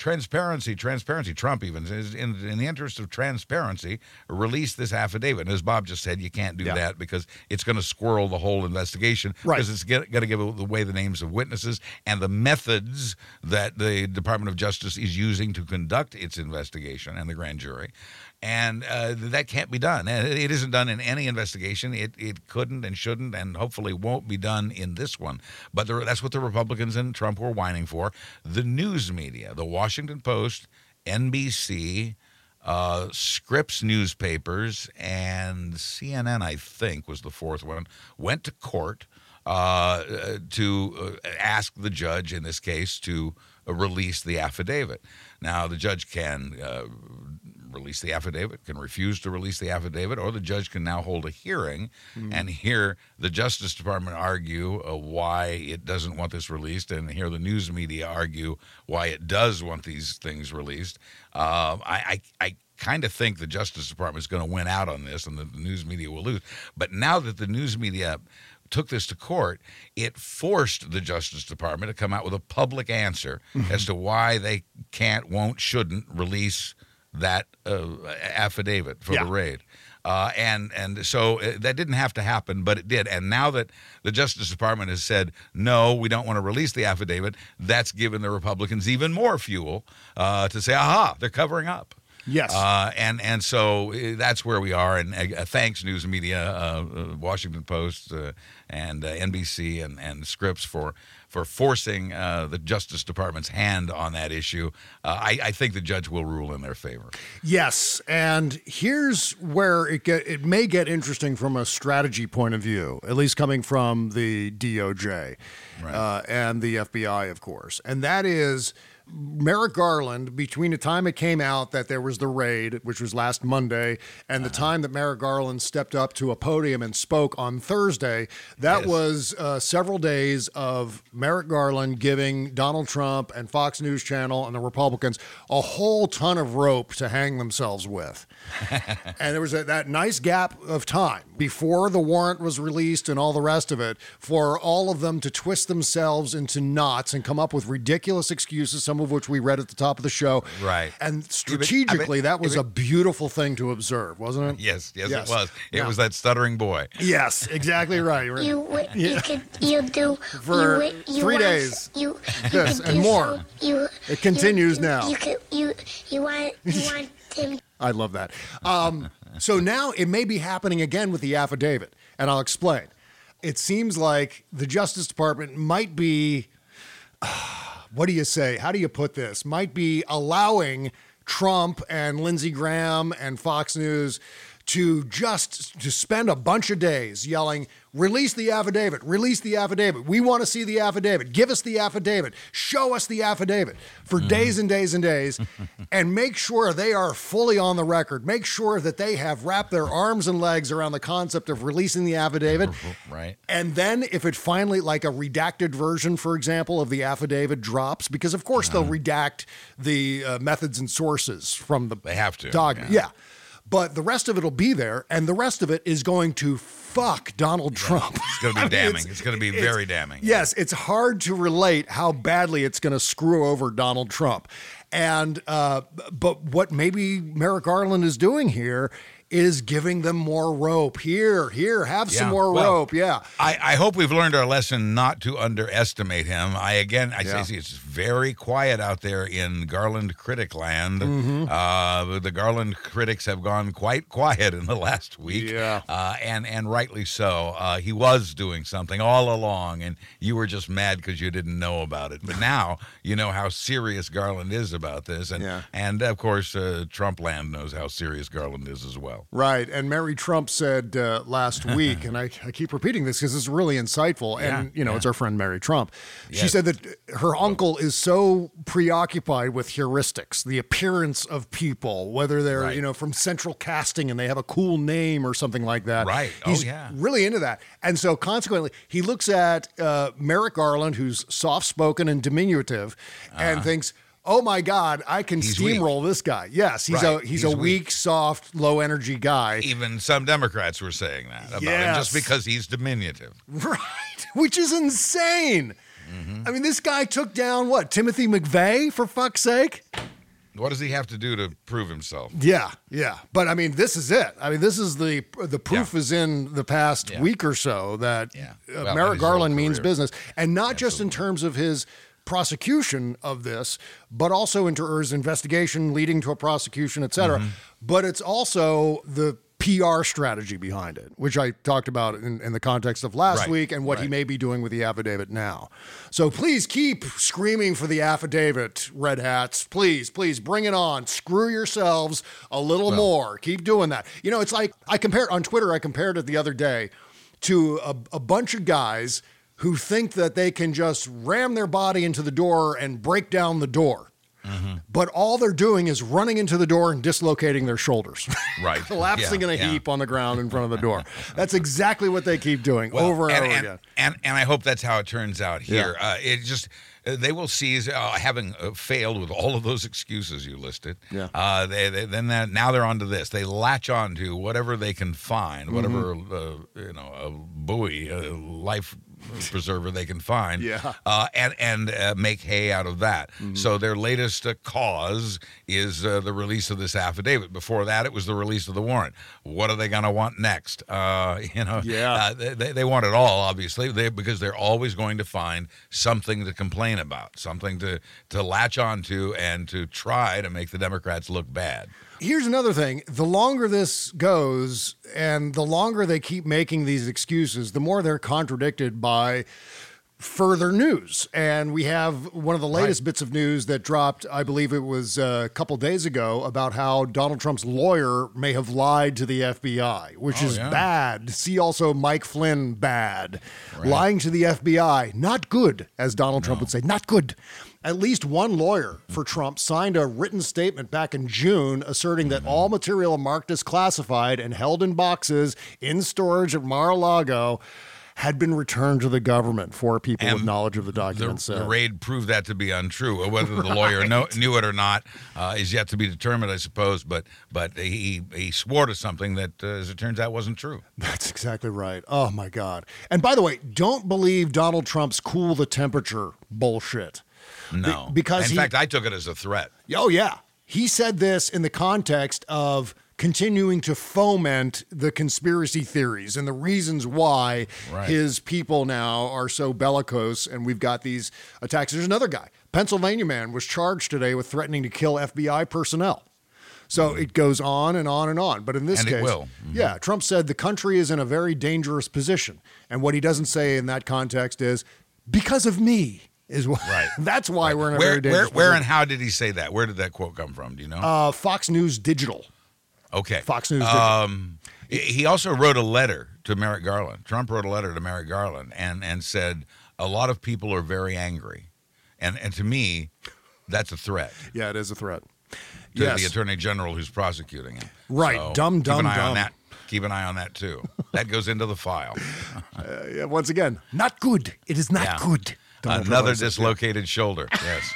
Speaker 8: transparency, transparency. Trump even says, in, in the interest of transparency, release this affidavit. And as Bob just said, you can't do
Speaker 6: Yeah.
Speaker 8: that because it's going to squirrel the whole investigation.
Speaker 6: Right.
Speaker 8: Because it's going to give away the names of witnesses and the methods that the Department of Justice is using to conduct its investigation and the grand jury. And uh, that can't be done. And it isn't done in any investigation. It it couldn't and shouldn't and hopefully won't be done in this one. But the, that's what the Republicans and Trump were whining for. The news media, the Washington Post, N B C, uh, Scripps newspapers, and C N N, I think, was the fourth one, went to court uh, to uh, ask the judge in this case to uh, release the affidavit. Now, the judge can uh, release the affidavit, can refuse to release the affidavit, or the judge can now hold a hearing mm. and hear the Justice Department argue uh, why it doesn't want this released, and hear the news media argue why it does want these things released. Uh, I, I, I kind of think the Justice Department is going to win out on this, and the, the news media will lose. But now that the news media took this to court, it forced the Justice Department to come out with a public answer mm-hmm. as to why they can't, won't, shouldn't release that uh, affidavit for
Speaker 6: yeah.
Speaker 8: the raid. Uh, and and so uh, that didn't have to happen, but it did. And now that the Justice Department has said, no, we don't want to release the affidavit, that's given the Republicans even more fuel uh, to say, aha, they're covering up.
Speaker 6: Yes.
Speaker 8: Uh, and, and so that's where we are. And uh, thanks, news media, uh, uh, Washington Post uh, and uh, N B C and, and Scripps for for forcing uh, the Justice Department's hand on that issue. Uh, I, I think the judge will rule in their favor.
Speaker 6: Yes, and here's where it get it may get interesting from a strategy point of view, at least coming from the D O J
Speaker 8: right.
Speaker 6: uh, and the F B I, of course, and that is Merrick Garland, between the time it came out that there was the raid, which was last Monday, and the time that Merrick Garland stepped up to a podium and spoke on Thursday, that
Speaker 8: yes.
Speaker 6: was uh, several days of Merrick Garland giving Donald Trump and Fox News Channel and the Republicans a whole ton of rope to hang themselves with. And there was a, that nice gap of time before the warrant was released and all the rest of it for all of them to twist themselves into knots and come up with ridiculous excuses, some of which we read at the top of the show.
Speaker 8: Right.
Speaker 6: And strategically, that was a beautiful thing to observe, wasn't it?
Speaker 8: Yes, yes,
Speaker 6: Yes.
Speaker 8: it was. It
Speaker 6: Yeah.
Speaker 8: was that stuttering boy.
Speaker 6: Yes, exactly right.
Speaker 7: You wi-
Speaker 6: Yeah.
Speaker 7: you could you do
Speaker 6: For
Speaker 7: you, wi- you
Speaker 6: three
Speaker 7: want,
Speaker 6: days.
Speaker 7: You, you
Speaker 6: Yes,
Speaker 7: could
Speaker 6: and
Speaker 7: do
Speaker 6: more.
Speaker 7: So, you
Speaker 6: It continues
Speaker 7: you,
Speaker 6: now.
Speaker 7: You could you you want you want him.
Speaker 6: I love that. Um, so now it may be happening again with the affidavit, and I'll explain. It seems like the Justice Department might be, what do you say? How do you put this? Might be allowing Trump and Lindsey Graham and Fox News to just to spend a bunch of days yelling, release the affidavit, release the affidavit. We want to see the affidavit. Give us the affidavit. Show us the affidavit for mm. days and days and days and make sure they are fully on the record. Make sure that they have wrapped their arms and legs around the concept of releasing the affidavit.
Speaker 8: Right.
Speaker 6: And then if it finally, like a redacted version, for example, of the affidavit drops, because of course uh-huh. they'll redact the uh, methods and sources from the
Speaker 8: They have to.
Speaker 6: document.
Speaker 8: Yeah.
Speaker 6: yeah. But the rest of it will be there, and the rest of it is going to fuck Donald
Speaker 8: Yeah.
Speaker 6: Trump.
Speaker 8: It's going to be
Speaker 6: I mean,
Speaker 8: damning.
Speaker 6: it's,
Speaker 8: It's, going to be
Speaker 6: it's-
Speaker 8: very damning.
Speaker 6: Yes, it's hard to relate how badly it's going to screw over Donald Trump. And uh, but what maybe Merrick Garland is doing here is giving them more rope. Here, here, have some
Speaker 8: Yeah.
Speaker 6: more
Speaker 8: Well,
Speaker 6: rope. Yeah.
Speaker 8: I, I hope we've learned our lesson not to underestimate him. I again, I
Speaker 6: Yeah.
Speaker 8: say it's very quiet out there in Garland critic land.
Speaker 6: Mhm.
Speaker 8: Uh, the Garland critics have gone quite quiet in the last week,
Speaker 6: Yeah.
Speaker 8: uh, and and rightly so. Uh, he was doing something all along, and you were just mad because you didn't know about it. But now you know how serious Garland is about this, and
Speaker 6: Yeah.
Speaker 8: and of course uh, Trump land knows how serious Garland is as well.
Speaker 6: Right. And Mary Trump said uh, last week, and I, I keep repeating this because it's really insightful. And,
Speaker 8: Yeah,
Speaker 6: you know,
Speaker 8: yeah.
Speaker 6: it's our friend Mary Trump. She
Speaker 8: Yes.
Speaker 6: said that her uncle is so preoccupied with heuristics, the appearance of people, whether they're,
Speaker 8: Right.
Speaker 6: you know, from central casting and they have a cool name or something like that.
Speaker 8: Right. Oh,
Speaker 6: He's
Speaker 8: yeah.
Speaker 6: really into that. And so consequently, he looks at uh, Merrick Garland, who's soft-spoken and diminutive, and thinks, oh my God, I can
Speaker 8: He's weak.
Speaker 6: steamroll this guy. Yes, he's
Speaker 8: Right.
Speaker 6: a he's,
Speaker 8: He's
Speaker 6: a
Speaker 8: weak.
Speaker 6: weak, soft, low energy guy.
Speaker 8: Even some Democrats were saying that about him
Speaker 6: Yes.
Speaker 8: just because he's diminutive.
Speaker 6: Right, which is insane. I mean, this guy took down, what, Timothy McVeigh, for fuck's sake?
Speaker 8: What does he have to do to prove himself?
Speaker 6: Yeah, yeah. But, I mean, this is it. I mean, this is the the proof yeah. is in the past yeah. week or so that yeah. uh, well, Merrick Garland means business. And not Absolutely. just in terms of his prosecution of this, but also into his investigation leading to a prosecution, et cetera. Mm-hmm. But it's also the P R strategy behind it, which I talked about in, in the context of last right. week and what right. he may be doing with the affidavit now. So please keep screaming for the affidavit, Red Hats. Please, please bring it on. Screw yourselves a little well, more. Keep doing that. You know, it's like I compared on Twitter, I compared it the other day to a, a bunch of guys who think that they can just ram their body into the door and break down the door. Mm-hmm. But all they're doing is running into the door and dislocating their shoulders. Right. Collapsing yeah, in a yeah. heap on the ground in front of the door. That's exactly what they keep doing well, over and, and over
Speaker 8: and,
Speaker 6: again.
Speaker 8: And, and I hope that's how it turns out here. Yeah. Uh, it just... They will seize, uh, having uh, failed with all of those excuses you listed. Yeah. Uh, they, they then that, now they're onto this. They latch on to whatever they can find, whatever mm-hmm. uh, you know, a buoy, a life preserver they can find. Yeah. Uh, and and uh, make hay out of that. Mm-hmm. So their latest uh, cause is uh, the release of this affidavit. Before that, it was the release of the warrant. What are they going to want next? Uh, you know. Yeah. Uh, they they want it all, obviously, they, because they're always going to find something to complain about, something to, to latch onto and to try to make the Democrats look bad.
Speaker 6: Here's another thing. The longer this goes and the longer they keep making these excuses, the more they're contradicted by further news. And we have one of the latest right. bits of news that dropped, I believe it was a couple days ago, about how Donald Trump's lawyer may have lied to the F B I, which oh, is yeah. bad. See also Mike Flynn, bad. Right. Lying to the F B I, not good, as Donald no. Trump would say, not good. At least one lawyer for Trump signed a written statement back in June asserting that all material marked as classified and held in boxes in storage at Mar-a-Lago had been returned to the government. Four people and with knowledge of the documents.
Speaker 8: The, the raid proved that to be untrue. Whether the lawyer right. know, knew it or not uh, is yet to be determined, I suppose. But but he he swore to something that, uh, as it turns out, wasn't true.
Speaker 6: That's exactly right. Oh, my God. And by the way, don't believe Donald Trump's cool the temperature bullshit.
Speaker 8: No.
Speaker 6: Be- because
Speaker 8: In
Speaker 6: he,
Speaker 8: fact, I took it as a threat.
Speaker 6: Oh, yeah. He said this in the context of continuing to foment the conspiracy theories and the reasons why right. his people now are so bellicose and we've got these attacks. There's another guy, Pennsylvania man, was charged today with threatening to kill F B I personnel. So mm-hmm. it goes on and on and on. But in this
Speaker 8: and
Speaker 6: case,
Speaker 8: it will. Mm-hmm.
Speaker 6: yeah, Trump said the country is in a very dangerous position. And what he doesn't say in that context is because of me. Is what,
Speaker 8: right.
Speaker 6: That's why
Speaker 8: right.
Speaker 6: we're in a
Speaker 8: where,
Speaker 6: very dangerous
Speaker 8: where, where
Speaker 6: position.
Speaker 8: and how did he say that? Where did that quote come from? Do you know?
Speaker 6: Uh, Fox News Digital.
Speaker 8: Okay.
Speaker 6: Fox News Digital.
Speaker 8: Um, he also wrote a letter to Merrick Garland. Trump wrote a letter to Merrick Garland and, and said, a lot of people are very angry. And and to me, that's a threat.
Speaker 6: Yeah, it is a threat.
Speaker 8: To
Speaker 6: yes.
Speaker 8: the Attorney General who's prosecuting him.
Speaker 6: Right.
Speaker 8: So
Speaker 6: dumb, dumb,
Speaker 8: keep an eye
Speaker 6: dumb.
Speaker 8: on that. Keep an eye on that, too. That goes into the file.
Speaker 6: uh, yeah, once again, not good. It is not
Speaker 8: yeah.
Speaker 6: good.
Speaker 8: Donald Another dislocated it. shoulder. Yes.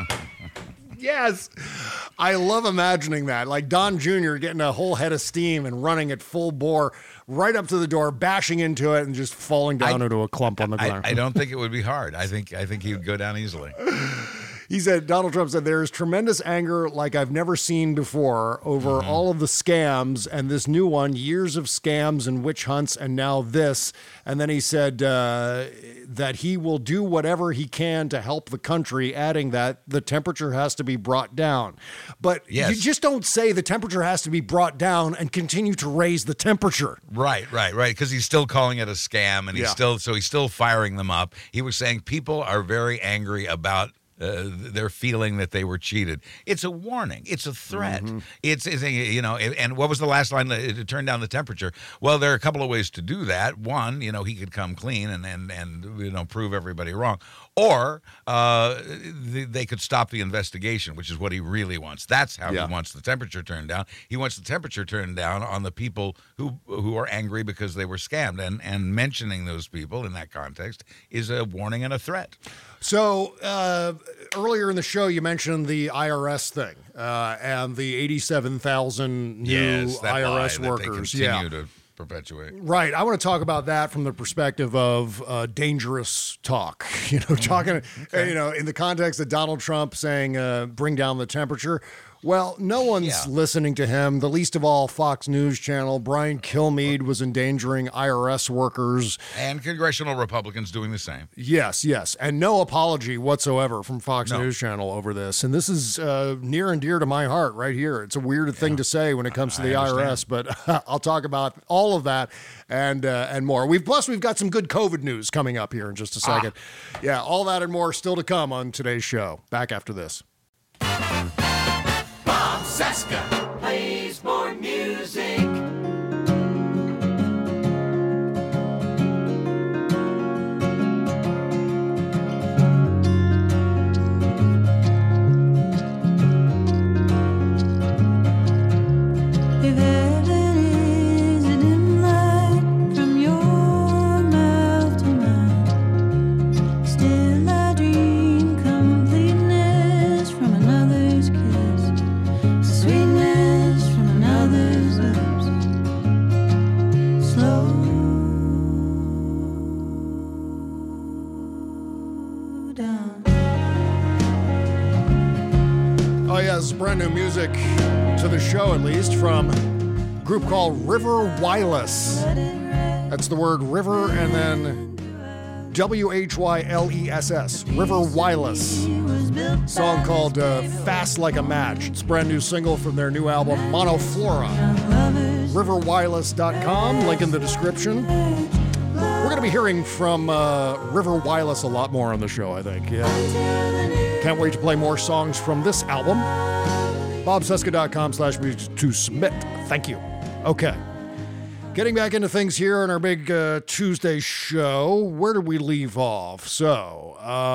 Speaker 6: Yes. I love imagining that. Like Don Junior getting a whole head of steam and running at full bore right up to the door, bashing into it and just falling down I, into a clump on the ground.
Speaker 8: I, I don't think it would be hard. I think I think he would go down easily.
Speaker 6: He said, Donald Trump said, there is tremendous anger like I've never seen before over mm-hmm. all of the scams and this new one, years of scams and witch hunts and now this. And then he said uh, that he will do whatever he can to help the country, adding that the temperature has to be brought down. But yes. you just don't say the temperature has to be brought down and continue to raise the temperature.
Speaker 8: Right, right, right. Because he's still calling it a scam and he's yeah. still, so he's still firing them up. He was saying people are very angry about Uh, they're feeling that they were cheated. It's a warning. It's a threat. Mm-hmm. It's, it's a, you know, and what was the last line to turn down the temperature? Well, there are a couple of ways to do that. One, you know, he could come clean and and and you know prove everybody wrong, or uh, they could stop the investigation, which is what he really wants. That's how yeah. he wants the temperature turned down. He wants the temperature turned down on the people who who are angry because they were scammed, and and mentioning those people in that context is a warning and a threat.
Speaker 6: So uh, earlier in the show, you mentioned the I R S thing uh, and the eighty-seven thousand new
Speaker 8: yes, that
Speaker 6: I R S
Speaker 8: lie
Speaker 6: workers.
Speaker 8: That they continue
Speaker 6: yeah.
Speaker 8: to perpetuate.
Speaker 6: Right. I want to talk about that from the perspective of uh, dangerous talk. You know, talking, okay. you know, in the context of Donald Trump saying, uh, bring down the temperature. Well, no one's
Speaker 8: yeah.
Speaker 6: listening to him, the least of all Fox News Channel. Brian Kilmeade was endangering I R S workers.
Speaker 8: And congressional Republicans doing the same.
Speaker 6: Yes, yes. And no apology whatsoever from Fox
Speaker 8: no.
Speaker 6: News Channel over this. And this is uh, near and dear to my heart right here. It's a weird thing
Speaker 8: yeah.
Speaker 6: to say when it comes to
Speaker 8: I
Speaker 6: the
Speaker 8: understand.
Speaker 6: I R S, but I'll talk about all of that and uh, and more. We've Plus, we've got some good COVID news coming up here in just a second. Ah. Yeah, all that and more still to come on today's show. Back after this.
Speaker 4: Bob Cesca plays more music.
Speaker 12: If heaven is a dim light from your mouth to mine, still I dream completeness from another's kiss, sweetness from another's lips. Slow down.
Speaker 6: Oh, yeah, this is brand new music to the show, at least, from a group called River Wireless. That's the word river and then W H Y L E S S, River Wireless. Song called uh, Fast Like a Match. It's a brand new single from their new album, Monoflora. river wireless dot com, link in the description. We're going to be hearing from uh, River Wireless a lot more on the show, I think. Yeah. Can't wait to play more songs from this album. bob cesca dot com slash music to submit. Thank you. Okay. Getting back into things here on our big uh, Tuesday show. Where did we leave off? So,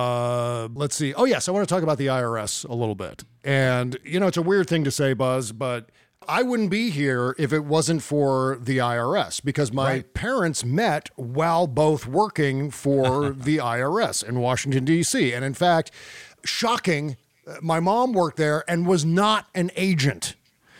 Speaker 6: uh, let's see. Oh, yes, I want to talk about the I R S a little bit. And, you know, it's a weird thing to say, Buzz, but I wouldn't be here if it wasn't for the I R S, because my
Speaker 8: right.
Speaker 6: parents met while both working for the I R S in Washington, D C. And in fact, shocking, my mom worked there and was not an agent.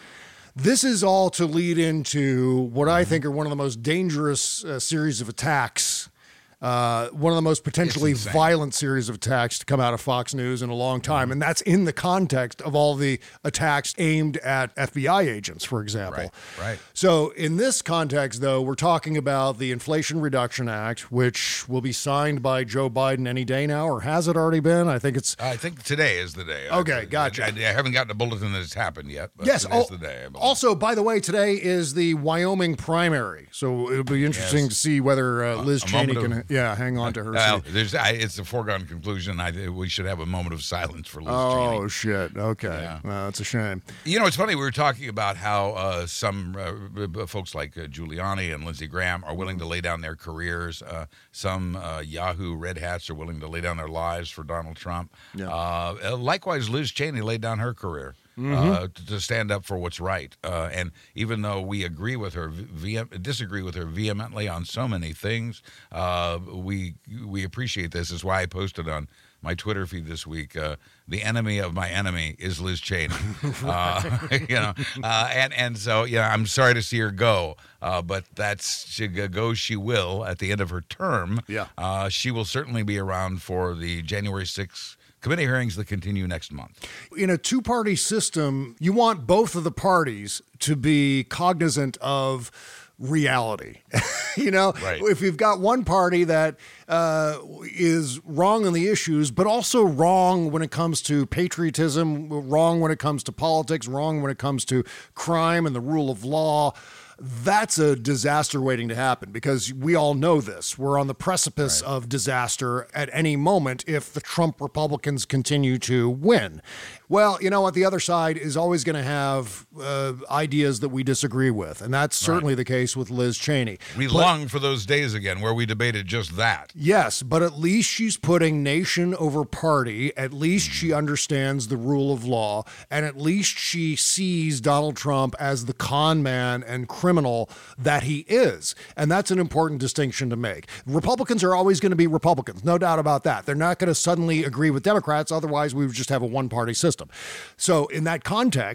Speaker 6: This is all to lead into what I think are one of the most dangerous uh, series of attacks, uh, one of the most potentially violent series of attacks to come out of Fox News in a long time. And that's in the context of all the attacks aimed at F B I agents, for example.
Speaker 8: Right, right.
Speaker 6: So in this context, though, we're talking about the Inflation Reduction Act, which will be signed by Joe Biden any day now, or has it already been? I think it's...
Speaker 8: I think today is the day.
Speaker 6: Okay,
Speaker 8: I,
Speaker 6: gotcha.
Speaker 8: I, I haven't gotten a bulletin that it's happened yet, but
Speaker 6: yes,
Speaker 8: today's
Speaker 6: al-
Speaker 8: the day.
Speaker 6: Also, by the way, today is the Wyoming primary, so it'll be interesting
Speaker 8: Yes.
Speaker 6: to see whether uh, Liz
Speaker 8: A
Speaker 6: Cheney
Speaker 8: moment
Speaker 6: can,
Speaker 8: of-
Speaker 6: yeah, hang on to her
Speaker 8: Well,
Speaker 6: seat.
Speaker 8: there's, I, it's a foregone conclusion. I, we should have a moment of silence for Liz
Speaker 6: Oh,
Speaker 8: Cheney.
Speaker 6: shit. Okay.
Speaker 8: Yeah.
Speaker 6: Well, that's a shame.
Speaker 8: You know, it's funny. We were talking about how uh, some uh, folks like uh, Giuliani and Lindsey Graham are willing to lay down their careers. Uh, some uh, Yahoo Red Hats are willing to lay down their lives for Donald Trump.
Speaker 6: Yeah.
Speaker 8: Uh, likewise, Liz Cheney laid down her career.
Speaker 6: Mm-hmm.
Speaker 8: Uh, to, to stand up for what's right, uh, and even though we agree with her, ve- disagree with her vehemently on so many things, uh, we we appreciate this. Is why I posted on my Twitter feed this week. Uh, the enemy of my enemy is Liz Cheney. uh, you know, uh, and and so yeah, I'm sorry to see her go, uh, but that's she go she will at the end of her term.
Speaker 6: Yeah,
Speaker 8: uh, she will certainly be around for the January sixth. Committee hearings that continue next month.
Speaker 6: In a two-party system, you want both of the parties to be cognizant of reality. You know,
Speaker 8: right.
Speaker 6: If you've got one party that uh, is wrong on the issues, but also wrong when it comes to patriotism, wrong when it comes to politics, wrong when it comes to crime and the rule of law, that's a disaster waiting to happen, because we all know this. We're on the precipice
Speaker 8: right.
Speaker 6: of disaster at any moment if the Trump Republicans continue to win. Well, you know what? The other side is always going to have uh, ideas that we disagree with, and that's certainly right. the case with Liz Cheney.
Speaker 8: We
Speaker 6: but,
Speaker 8: long for those days again where we debated just that.
Speaker 6: Yes, but at least she's putting nation over party. At least she understands the rule of law, and at least she sees Donald Trump as the con man and criminal that he is. And that's an important distinction to make. Republicans are always going to be Republicans, no doubt about that. They're not going to suddenly agree with Democrats, otherwise we would just have a one-party system. So in that context,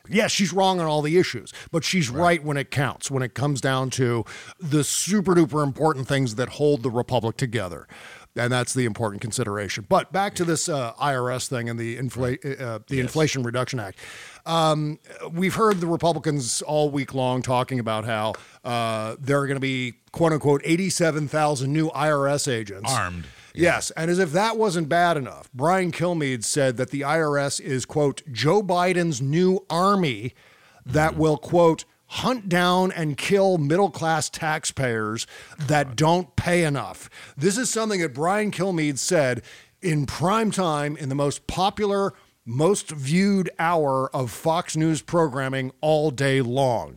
Speaker 6: Yes, she's wrong on all the issues, but she's right. right when it counts, when it comes down to the super duper important things that hold the republic together. And that's the important consideration. But back to this uh, I R S thing and the, infla- uh, the yes. Inflation Reduction Act. Um, we've heard the Republicans all week long talking about how uh, there are going to be, quote unquote, eighty-seven thousand new I R S agents.
Speaker 8: Armed.
Speaker 6: Yeah. Yes, and as if that wasn't bad enough, Brian Kilmeade said that the I R S is, quote, Joe Biden's new army that mm-hmm. will, quote, hunt down and kill middle-class taxpayers that don't pay enough. This is something that Brian Kilmeade said in prime time in the most popular, most viewed hour of Fox News programming all day long.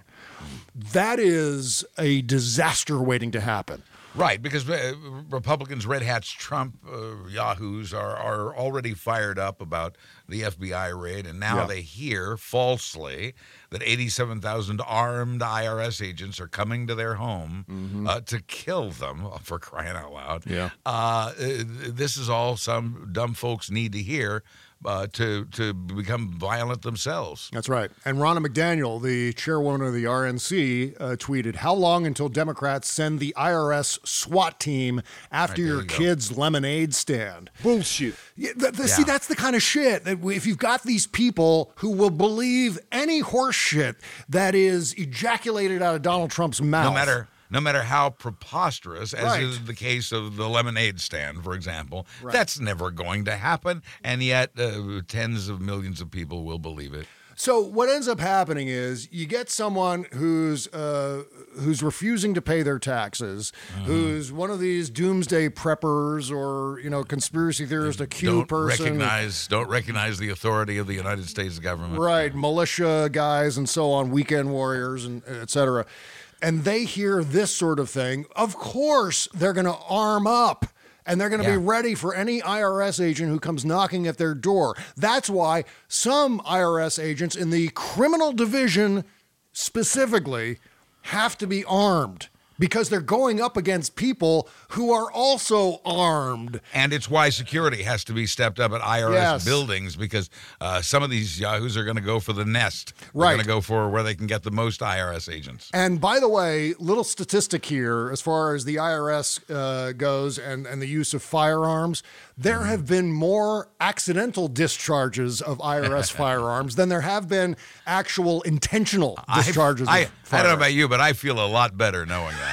Speaker 6: That is a disaster waiting to happen.
Speaker 8: Right, because uh, Republicans, red hats, Trump, uh, yahoos are, are already fired up about the F B I raid, and now yeah. they hear falsely that eighty-seven thousand armed I R S agents are coming to their home mm-hmm. uh, to kill them, for crying out loud.
Speaker 6: Yeah,
Speaker 8: uh, this is all some dumb folks need to hear. Uh, to to become violent themselves.
Speaker 6: That's right. And Ronna McDaniel, the chairwoman of the R N C, uh, tweeted, "How long until Democrats send the I R S SWAT team after right, your you kid's go. lemonade stand?"
Speaker 13: Bullshit.
Speaker 6: Yeah, th- th- yeah. See, that's the kind of shit that if you've got these people who will believe any horse shit that is ejaculated out of Donald Trump's mouth.
Speaker 8: No matter... No matter how preposterous, as
Speaker 6: right.
Speaker 8: is the case of the lemonade stand, for example,
Speaker 6: right.
Speaker 8: that's never going to happen, and yet uh, tens of millions of people will believe it.
Speaker 6: So what ends up happening is you get someone who's uh, who's refusing to pay their taxes, mm-hmm. who's one of these doomsday preppers or you know conspiracy theorist, a Q
Speaker 8: don't
Speaker 6: person.
Speaker 8: Recognize, don't recognize the authority of the United States government.
Speaker 6: Right, militia guys and so on, weekend warriors and et cetera. And they hear this sort of thing, of course they're going to arm up and they're going to
Speaker 8: yeah.
Speaker 6: be ready for any I R S agent who comes knocking at their door. That's why some I R S agents in the criminal division specifically have to be armed. Because they're going up against people who are also armed.
Speaker 8: And it's why security has to be stepped up at I R S
Speaker 6: yes.
Speaker 8: buildings, because uh, some of these yahoos are going to go for the nest. They're
Speaker 6: right.
Speaker 8: going to go for where they can get the most I R S agents.
Speaker 6: And by the way, little statistic here, as far as the I R S uh, goes and, and the use of firearms, there mm. have been more accidental discharges of I R S firearms than there have been actual intentional discharges
Speaker 8: I,
Speaker 6: of
Speaker 8: I,
Speaker 6: firearms.
Speaker 8: I don't know about you, but I feel a lot better knowing that.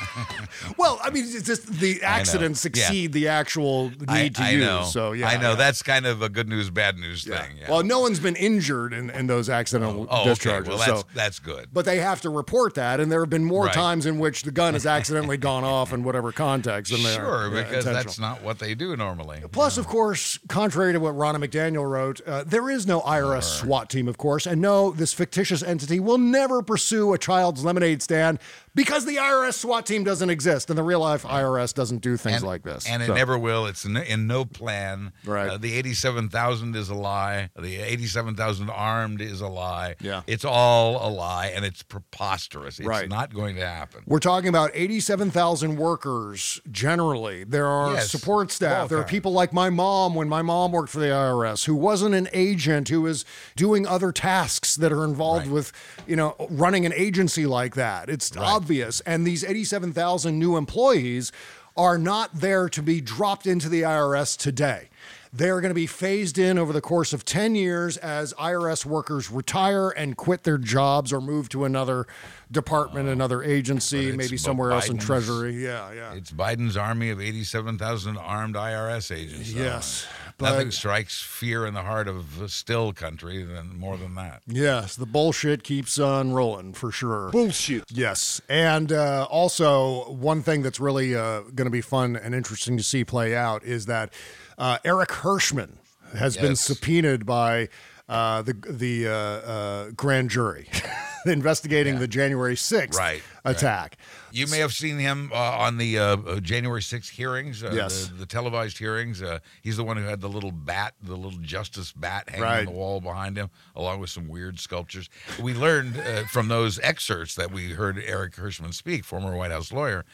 Speaker 6: Well, I mean, it's just the accidents exceed yeah. the actual need
Speaker 8: I,
Speaker 6: to
Speaker 8: I
Speaker 6: use.
Speaker 8: Know.
Speaker 6: So yeah,
Speaker 8: I know
Speaker 6: yeah.
Speaker 8: that's kind of a good news, bad news
Speaker 6: yeah.
Speaker 8: thing. Yeah.
Speaker 6: Well, no one's been injured in, in those accidental
Speaker 8: oh,
Speaker 6: discharges.
Speaker 8: Okay. Well, that's
Speaker 6: so,
Speaker 8: that's good.
Speaker 6: But they have to report that, and there have been more
Speaker 8: right.
Speaker 6: times in which the gun has accidentally gone off in whatever context than they
Speaker 8: sure,
Speaker 6: are. Sure,
Speaker 8: because
Speaker 6: yeah,
Speaker 8: that's not what they do normally.
Speaker 6: Plus,
Speaker 8: no.
Speaker 6: of course, contrary to what Ronna McDaniel wrote, uh, there is no I R S sure. SWAT team, of course, and no, this fictitious entity will never pursue a child's lemonade stand because the I R S SWAT team doesn't exist, and the real life I R S doesn't do things
Speaker 8: and,
Speaker 6: like this.
Speaker 8: And
Speaker 6: so.
Speaker 8: it never will. It's in, in no plan.
Speaker 6: Right.
Speaker 8: Uh, the eighty-seven thousand is a lie. The eighty-seven thousand armed is a lie.
Speaker 6: Yeah.
Speaker 8: It's all a lie, and it's preposterous. It's
Speaker 6: right.
Speaker 8: not going to happen.
Speaker 6: We're talking about eighty-seven thousand workers generally. There are
Speaker 8: yes.
Speaker 6: support staff.
Speaker 8: Well,
Speaker 6: there are people like my mom when my mom worked for the I R S who wasn't an agent, who was doing other tasks that are involved
Speaker 8: right.
Speaker 6: with, you know, running an agency like that. It's
Speaker 8: right.
Speaker 6: obvious. And these eighty-seven thousand new employees are not there to be dropped into the I R S today. They're going to be phased in over the course of ten years as I R S workers retire and quit their jobs or move to another department, uh, another agency, maybe somewhere else in Treasury. Yeah, yeah.
Speaker 8: It's Biden's army of eighty-seven thousand armed I R S agents. So
Speaker 6: yes.
Speaker 8: Nothing
Speaker 6: But,
Speaker 8: strikes fear in the heart of a still country than more than that.
Speaker 6: Yes, the bullshit keeps on rolling for sure.
Speaker 13: Bullshit.
Speaker 6: Yes. And uh, also, one thing that's really uh, going to be fun and interesting to see play out is that uh, Eric Hirschman has
Speaker 8: yes.
Speaker 6: been subpoenaed by uh, the the uh, uh, grand jury investigating
Speaker 8: yeah.
Speaker 6: the January sixth
Speaker 8: right,
Speaker 6: attack.
Speaker 8: Right. You may have seen him uh, on the uh, uh, January sixth hearings, uh,
Speaker 6: yes.
Speaker 8: the, the televised hearings. Uh, he's the one who had the little bat, the little justice bat hanging
Speaker 6: right.
Speaker 8: on the wall behind him, along with some weird sculptures. We learned uh, from those excerpts that we heard Eric Hirschman speak, former White House lawyer,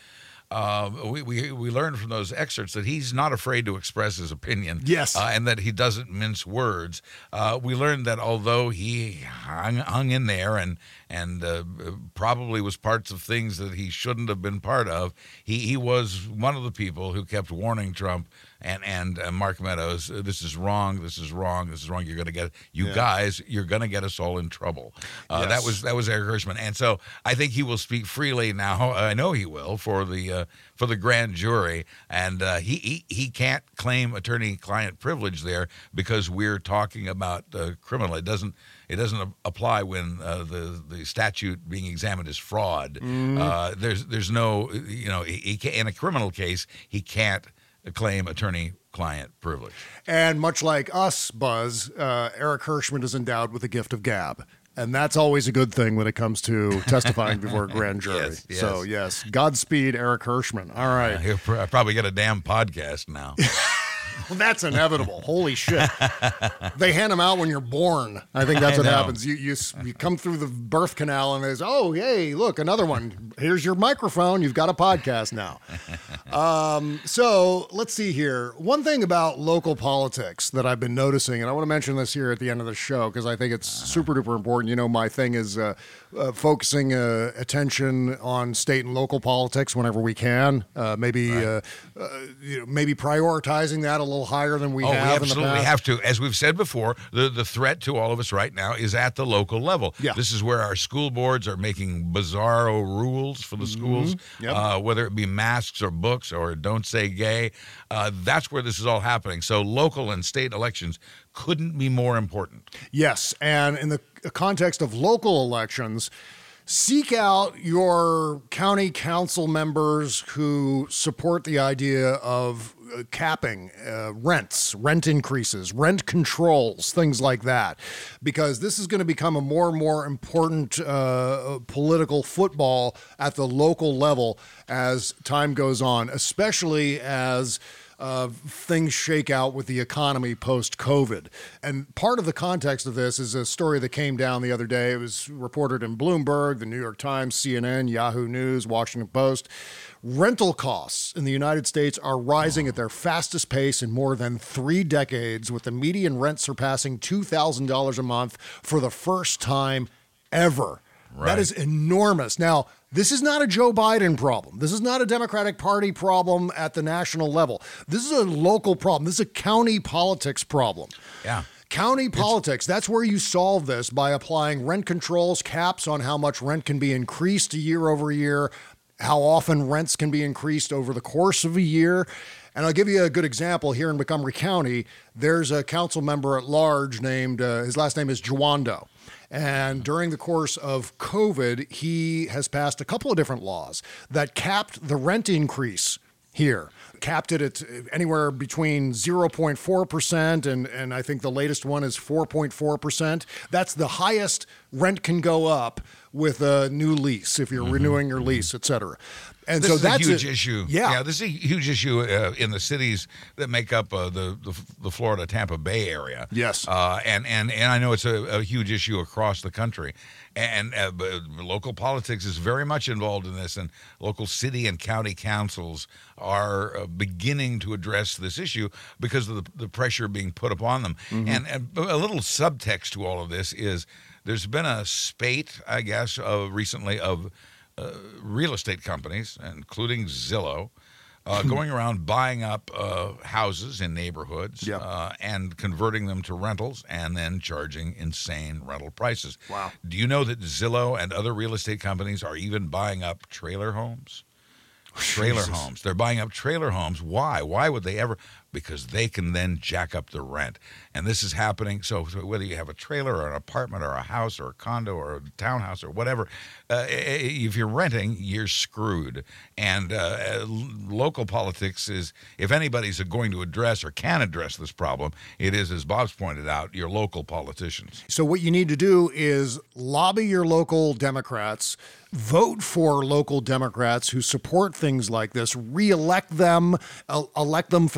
Speaker 8: uh, we, we we learned from those excerpts that he's not afraid to express his opinion.
Speaker 6: Yes.
Speaker 8: Uh, and that he doesn't mince words. Uh, we learned that although he hung, hung in there and and uh, probably was parts of things that he shouldn't have been part of, he, he was one of the people who kept warning Trump and and uh, Mark Meadows, this is wrong, this is wrong, this is wrong. You're going to get you
Speaker 6: Yeah.
Speaker 8: guys, you're going to get us all in trouble. Uh,
Speaker 6: Yes.
Speaker 8: That was that was Eric Hirschman, and so I think he will speak freely now. I know he will for the uh, for the grand jury, and uh, he, he he can't claim attorney-client privilege there because we're talking about uh, criminal. It doesn't. It doesn't apply when uh, the the statute being examined is fraud.
Speaker 6: Mhm.
Speaker 8: Uh, there's there's no you know he, he can, in a criminal case he can't claim attorney-client privilege.
Speaker 6: And much like us, Buzz, uh, Eric Hirschman is endowed with the gift of gab. And that's always a good thing when it comes to testifying before a grand jury.
Speaker 8: Yes, yes.
Speaker 6: So, yes, Godspeed, Eric Hirschman. All right.
Speaker 8: Uh, he'll pr- probably get a damn podcast now.
Speaker 6: Well, that's inevitable. Holy shit. They hand them out when you're born. I think that's
Speaker 8: I
Speaker 6: what
Speaker 8: know.
Speaker 6: happens. You, you s- you come through the birth canal and there's, oh, hey, look, another one. Here's your microphone. You've got a podcast now. Um, so let's see here. One thing about local politics that I've been noticing, and I want to mention this here at the end of the show because I think it's super duper important. You know, my thing is uh, uh, focusing uh, attention on state and local politics whenever we can. Uh, maybe uh, uh, you know, maybe prioritizing that a little higher than we
Speaker 8: oh,
Speaker 6: have
Speaker 8: we
Speaker 6: in the
Speaker 8: absolutely
Speaker 6: past.
Speaker 8: have to. As we've said before, the, the threat to all of us right now is at the local level.
Speaker 6: Yeah.
Speaker 8: This is where our school boards are making bizarro rules for the schools,
Speaker 6: Yep.
Speaker 8: uh, whether it be masks or books or don't say gay. Uh, that's where this is all happening. So local and state elections couldn't be more important.
Speaker 6: Yes, and in the context of local elections, seek out your county council members who support the idea of uh, capping uh, rents, rent increases, rent controls, things like that, because this is going to become a more and more important uh, political football at the local level as time goes on, especially as Uh, things shake out with the economy post-COVID. And part of the context of this is a story that came down the other day. It was reported in Bloomberg, the New York Times, C N N, Yahoo News, Washington Post. Rental costs in the United States are rising at their fastest pace in more than three decades, with the median rent surpassing two thousand dollars a month for the first time ever.
Speaker 8: Right.
Speaker 6: That is enormous. Now, this is not a Joe Biden problem. This is not a Democratic Party problem at the national level. This is a local problem. This is a county politics problem.
Speaker 8: Yeah.
Speaker 6: County politics, that's where you solve this by applying rent controls, caps on how much rent can be increased year over year, how often rents can be increased over the course of a year. And I'll give you a good example. Here in Montgomery County, there's a council member at large named, uh, his last name is Jawando. And during the course of COVID, he has passed a couple of different laws that capped the rent increase here, capped it at anywhere between zero point four percent and, and I think the latest one is four point four percent. That's the highest rent can go up with a new lease if you're mm-hmm. renewing your lease, et cetera. And
Speaker 8: this
Speaker 6: so
Speaker 8: is
Speaker 6: that's
Speaker 8: a huge
Speaker 6: a,
Speaker 8: issue.
Speaker 6: Yeah.
Speaker 8: yeah, this is a huge issue uh, in the cities that make up uh, the, the the Florida Tampa Bay area.
Speaker 6: Yes,
Speaker 8: uh, and and and I know it's a, a huge issue across the country, and uh, but local politics is very much involved in this, and local city and county councils are uh, beginning to address this issue because of the, the pressure being put upon them.
Speaker 6: Mm-hmm.
Speaker 8: And, and a little subtext to all of this is there's been a spate, I guess, of recently of Uh, real estate companies, including Zillow, uh, going around buying up uh, houses in neighborhoods
Speaker 6: Yep.
Speaker 8: uh, and converting them to rentals and then charging insane rental prices.
Speaker 6: Wow.
Speaker 8: Do you know that Zillow and other real estate companies are even buying up trailer homes? Trailer
Speaker 6: Jesus.
Speaker 8: homes. They're buying up trailer homes. Why? Why would they ever? Because they can then jack up the rent. And this is happening. So, so whether you have a trailer or an apartment or a house or a condo or a townhouse or whatever, uh, if you're renting, you're screwed. And uh, local politics is, if anybody's going to address or can address this problem, it is, as Bob's pointed out, your local politicians.
Speaker 6: So what you need to do is lobby your local Democrats, vote for local Democrats who support things like this, re-elect them, uh, elect them for the first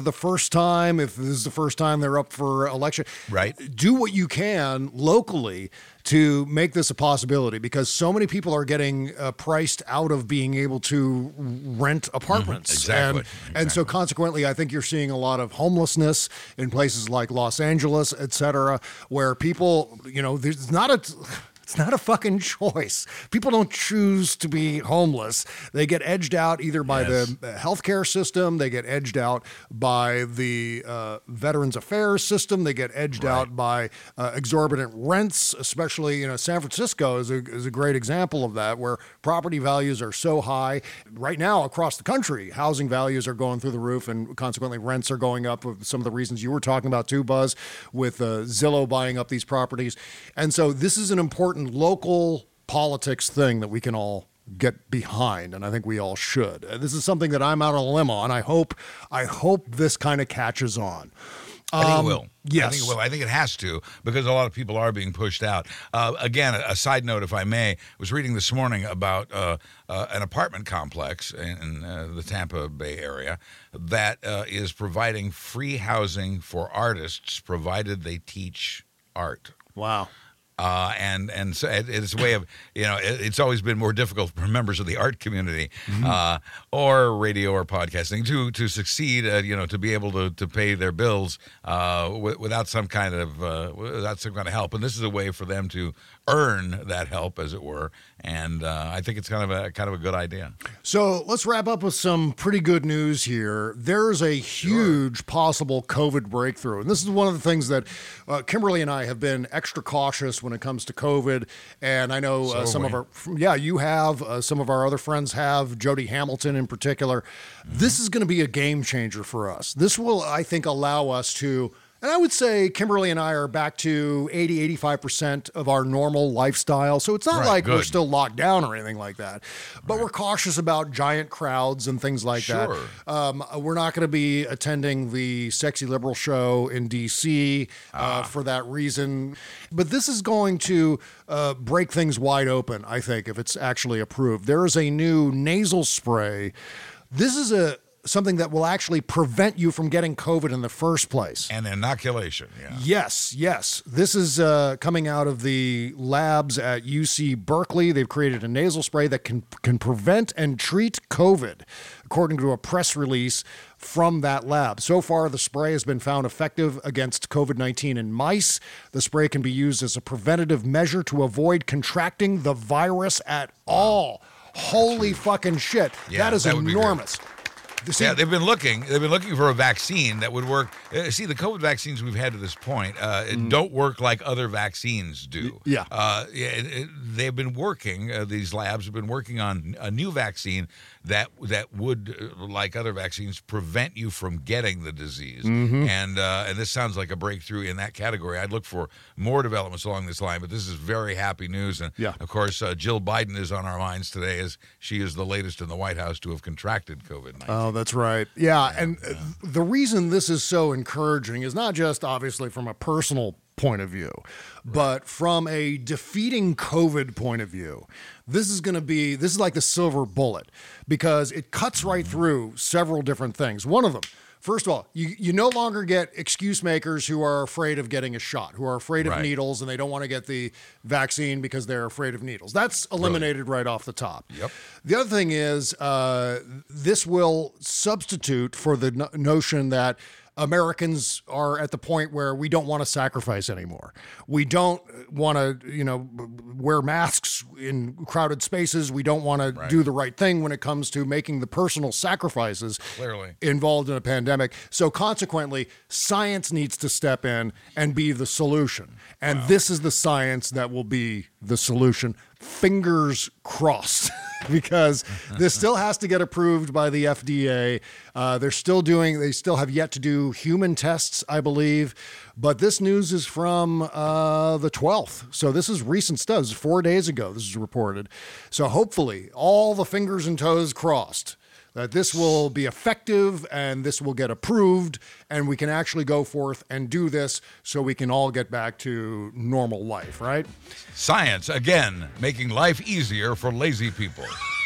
Speaker 6: first time, if this is the first time they're up for election,
Speaker 8: right?
Speaker 6: Do what you can locally to make this a possibility, because so many people are getting uh, priced out of being able to rent apartments.
Speaker 8: Mm-hmm. Exactly.
Speaker 6: And,
Speaker 8: exactly.
Speaker 6: and so consequently, I think you're seeing a lot of homelessness in places like Los Angeles, et cetera, where people, you know, there's not a... It's not a fucking choice. People don't choose to be homeless. They get edged out either by yes. the healthcare system, they get edged out by the uh, Veterans Affairs system, they get edged right. out by uh, exorbitant rents, especially, you know, San Francisco is a, is a great example of that, where property values are so high. Right now, across the country, housing values are going through the roof, and consequently rents are going up for some of the reasons you were talking about too, Buzz, with uh, Zillow buying up these properties. And so this is an important local politics thing that we can all get behind, and I think we all should. Uh, this is something that I'm out on a limb on. I hope, I hope this kind of catches on.
Speaker 8: I think
Speaker 6: Um,
Speaker 8: it will.
Speaker 6: Yes.
Speaker 8: I think it will. I think it has to, because a lot of people are being pushed out. Uh, again, a, a side note, if I may, was reading this morning about uh, uh, an apartment complex in, in uh, the Tampa Bay area that uh, is providing free housing for artists, provided they teach art.
Speaker 6: Wow.
Speaker 8: Uh, and and so it, it's a way of, you know, it, it's always been more difficult for members of the art community mm-hmm. uh, or radio or podcasting to to succeed, uh, you know, to be able to, to pay their bills uh, w- without some kind of uh, without some kind of help. And this is a way for them to earn that help, as it were. And uh, I think it's kind of a kind of a good idea.
Speaker 6: So let's wrap up with some pretty good news here. There's a huge sure. possible COVID breakthrough. And this is one of the things that uh, Kimberly and I have been extra cautious when it comes to COVID. And I know uh,
Speaker 8: so
Speaker 6: some of our, yeah, you have, uh, some of our other friends have, Jody Hamilton in particular. Mm-hmm. This is going to be a game changer for us. This will, I think, allow us to, and I would say Kimberly and I are back to eighty, eighty-five percent of our normal lifestyle. So it's not
Speaker 8: right,
Speaker 6: like
Speaker 8: good.
Speaker 6: we're still locked down or anything like that. But right. we're cautious about giant crowds and things like
Speaker 8: sure.
Speaker 6: that. Um, we're not going to be attending the Sexy Liberal show in D C uh, ah. for that reason. But this is going to uh, break things wide open, I think, if it's actually approved. There is a new nasal spray. This is a something that will actually prevent you from getting COVID in the first place.
Speaker 8: And inoculation, yeah.
Speaker 6: Yes, yes. This is uh, coming out of the labs at U C Berkeley. They've created a nasal spray that can can prevent and treat COVID, according to a press release from that lab. So far, the spray has been found effective against COVID nineteen in mice. The spray can be used as a preventative measure to avoid contracting the virus at all. Holy fucking shit.
Speaker 8: Yeah,
Speaker 6: that is
Speaker 8: that
Speaker 6: enormous.
Speaker 8: See, yeah, they've been looking. They've been looking for a vaccine that would work. Uh, see, the COVID vaccines we've had to this point uh, mm. don't work like other vaccines do.
Speaker 6: Yeah,
Speaker 8: uh, yeah. It, it, they've been working. Uh, these labs have been working on a new vaccine that that would, uh, like other vaccines, prevent you from getting the disease.
Speaker 6: Mm-hmm.
Speaker 8: And uh, and this sounds like a breakthrough in that category. I'd look for more developments along this line. But this is very happy news. And
Speaker 6: yeah.
Speaker 8: of course, uh, Jill Biden is on our minds today, as she is the latest in the White House to have contracted COVID nineteen.
Speaker 6: Oh, that's right. Yeah, yeah and yeah. the reason this is so encouraging is not just obviously from a personal point of view, right. but from a defeating COVID point of view. This is going to be, this is like the silver bullet, because it cuts right through several different things. One of them, first of all, you, you no longer get excuse makers who are afraid of getting a shot, who are afraid of
Speaker 8: right.
Speaker 6: needles, and they don't want to get the vaccine because they're afraid of needles. That's eliminated Brilliant. right off the top.
Speaker 8: Yep.
Speaker 6: The other thing is uh, this will substitute for the no- notion that Americans are at the point where we don't want to sacrifice anymore. We don't want to, you know, wear masks in crowded spaces. We don't want to
Speaker 8: right.
Speaker 6: do the right thing when it comes to making the personal sacrifices
Speaker 8: Clearly.
Speaker 6: involved in a pandemic. So consequently, science needs to step in and be the solution. And
Speaker 8: wow.
Speaker 6: this is the science that will be the solution. Fingers crossed. Because this still has to get approved by the F D A. Uh, they're still doing, they still have yet to do human tests, I believe. But this news is from uh, the twelfth. So this is recent stuff. This is four days ago, this is reported. So hopefully, all the fingers and toes crossed that this will be effective and this will get approved and we can actually go forth and do this so we can all get back to normal life, right?
Speaker 8: Science, again, making life easier for lazy people.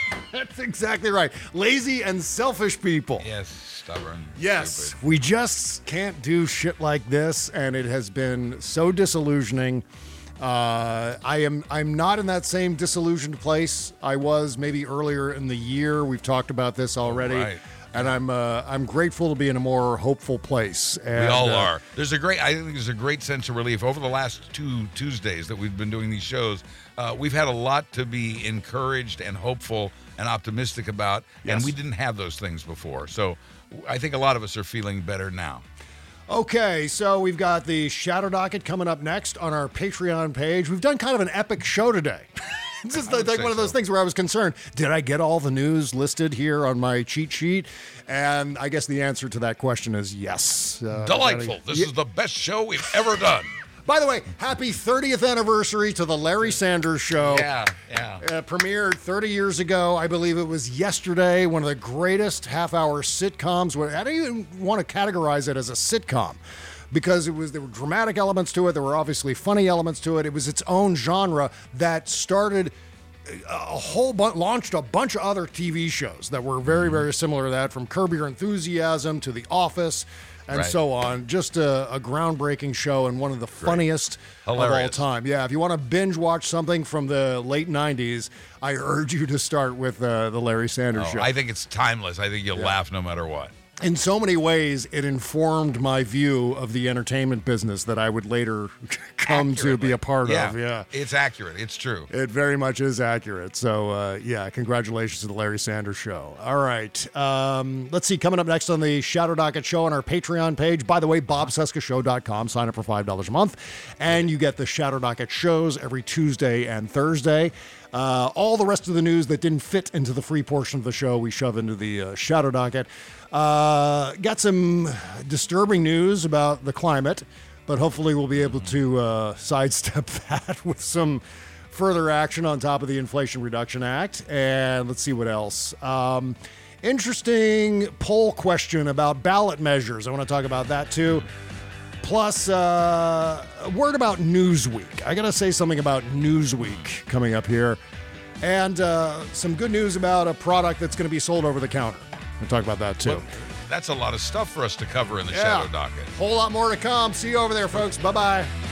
Speaker 6: That's exactly right. Lazy and selfish people.
Speaker 8: Yes, stubborn.
Speaker 6: Yes,
Speaker 8: stupid.
Speaker 6: we just can't do shit like this, and it has been so disillusioning. Uh, I am I'm not in that same disillusioned place I was maybe earlier in the year. We've talked about this already,
Speaker 8: Right.
Speaker 6: and I'm uh, I'm grateful to be in a more hopeful place. And,
Speaker 8: We all
Speaker 6: uh,
Speaker 8: are. There's a great, I think there's a great sense of relief. Over the last two Tuesdays that we've been doing these shows, uh, we've had a lot to be encouraged and hopeful and optimistic about,
Speaker 6: Yes.
Speaker 8: and we didn't have those things before. So I think a lot of us are feeling better now.
Speaker 6: Okay, so we've got the Shadow Docket coming up next on our Patreon page. We've done kind of an epic show today. It's just
Speaker 8: I would
Speaker 6: like
Speaker 8: say
Speaker 6: one of those
Speaker 8: so.
Speaker 6: things where I was concerned, did I get all the news listed here on my cheat sheet? And I guess the answer to that question is yes. Uh,
Speaker 8: Delightful. This
Speaker 6: Yeah.
Speaker 8: is the best show we've ever done.
Speaker 6: By the way, happy thirtieth anniversary to the Larry Sanders Show.
Speaker 8: Yeah, yeah.
Speaker 6: Uh, premiered thirty years ago. I believe it was yesterday. One of the greatest half-hour sitcoms. I don't even want to categorize it as a sitcom because it was there were dramatic elements to it. There were obviously funny elements to it. It was its own genre that started a whole bunch, launched a bunch of other T V shows that were very, very similar to that, from Curb Your Enthusiasm to The Office and
Speaker 8: Right.
Speaker 6: so on. Just a, a groundbreaking show and one of the funniest of all
Speaker 8: Hilarious.
Speaker 6: time. Yeah, if you want to binge watch something from the late nineties, I urge you to start with uh, the Larry Sanders
Speaker 8: Oh,
Speaker 6: Show.
Speaker 8: I think it's timeless. I think you'll laugh no matter what.
Speaker 6: In so many ways, it informed my view of the entertainment business that I would later come to be a part
Speaker 8: Yeah,
Speaker 6: of. Yeah.
Speaker 8: it's accurate. It's true.
Speaker 6: It very much is accurate. So, uh, yeah, congratulations to the Larry Sanders Show. All right. Um, let's see. Coming up next on the Shadow Docket Show on our Patreon page. By the way, bob cesca show dot com. Sign up for five dollars a month. And you get the Shadow Docket shows every Tuesday and Thursday. Uh, all the rest of the news that didn't fit into the free portion of the show, we shove into the uh, Shadow Docket. Uh, got some disturbing news about the climate, but hopefully we'll be able to uh, sidestep that with some further action on top of the Inflation Reduction Act. And let's see what else. Um, interesting poll question about ballot measures. I want to talk about that too. Plus, uh, a word about Newsweek. I got to say something about Newsweek coming up here. And uh, some good news about a product that's going to be sold over the counter. We'll talk about that too.
Speaker 8: Well, that's a lot of stuff for us to cover in the
Speaker 6: Yeah.
Speaker 8: Shadow Docket.
Speaker 6: Whole lot more to come. See you over there, folks. Bye-bye.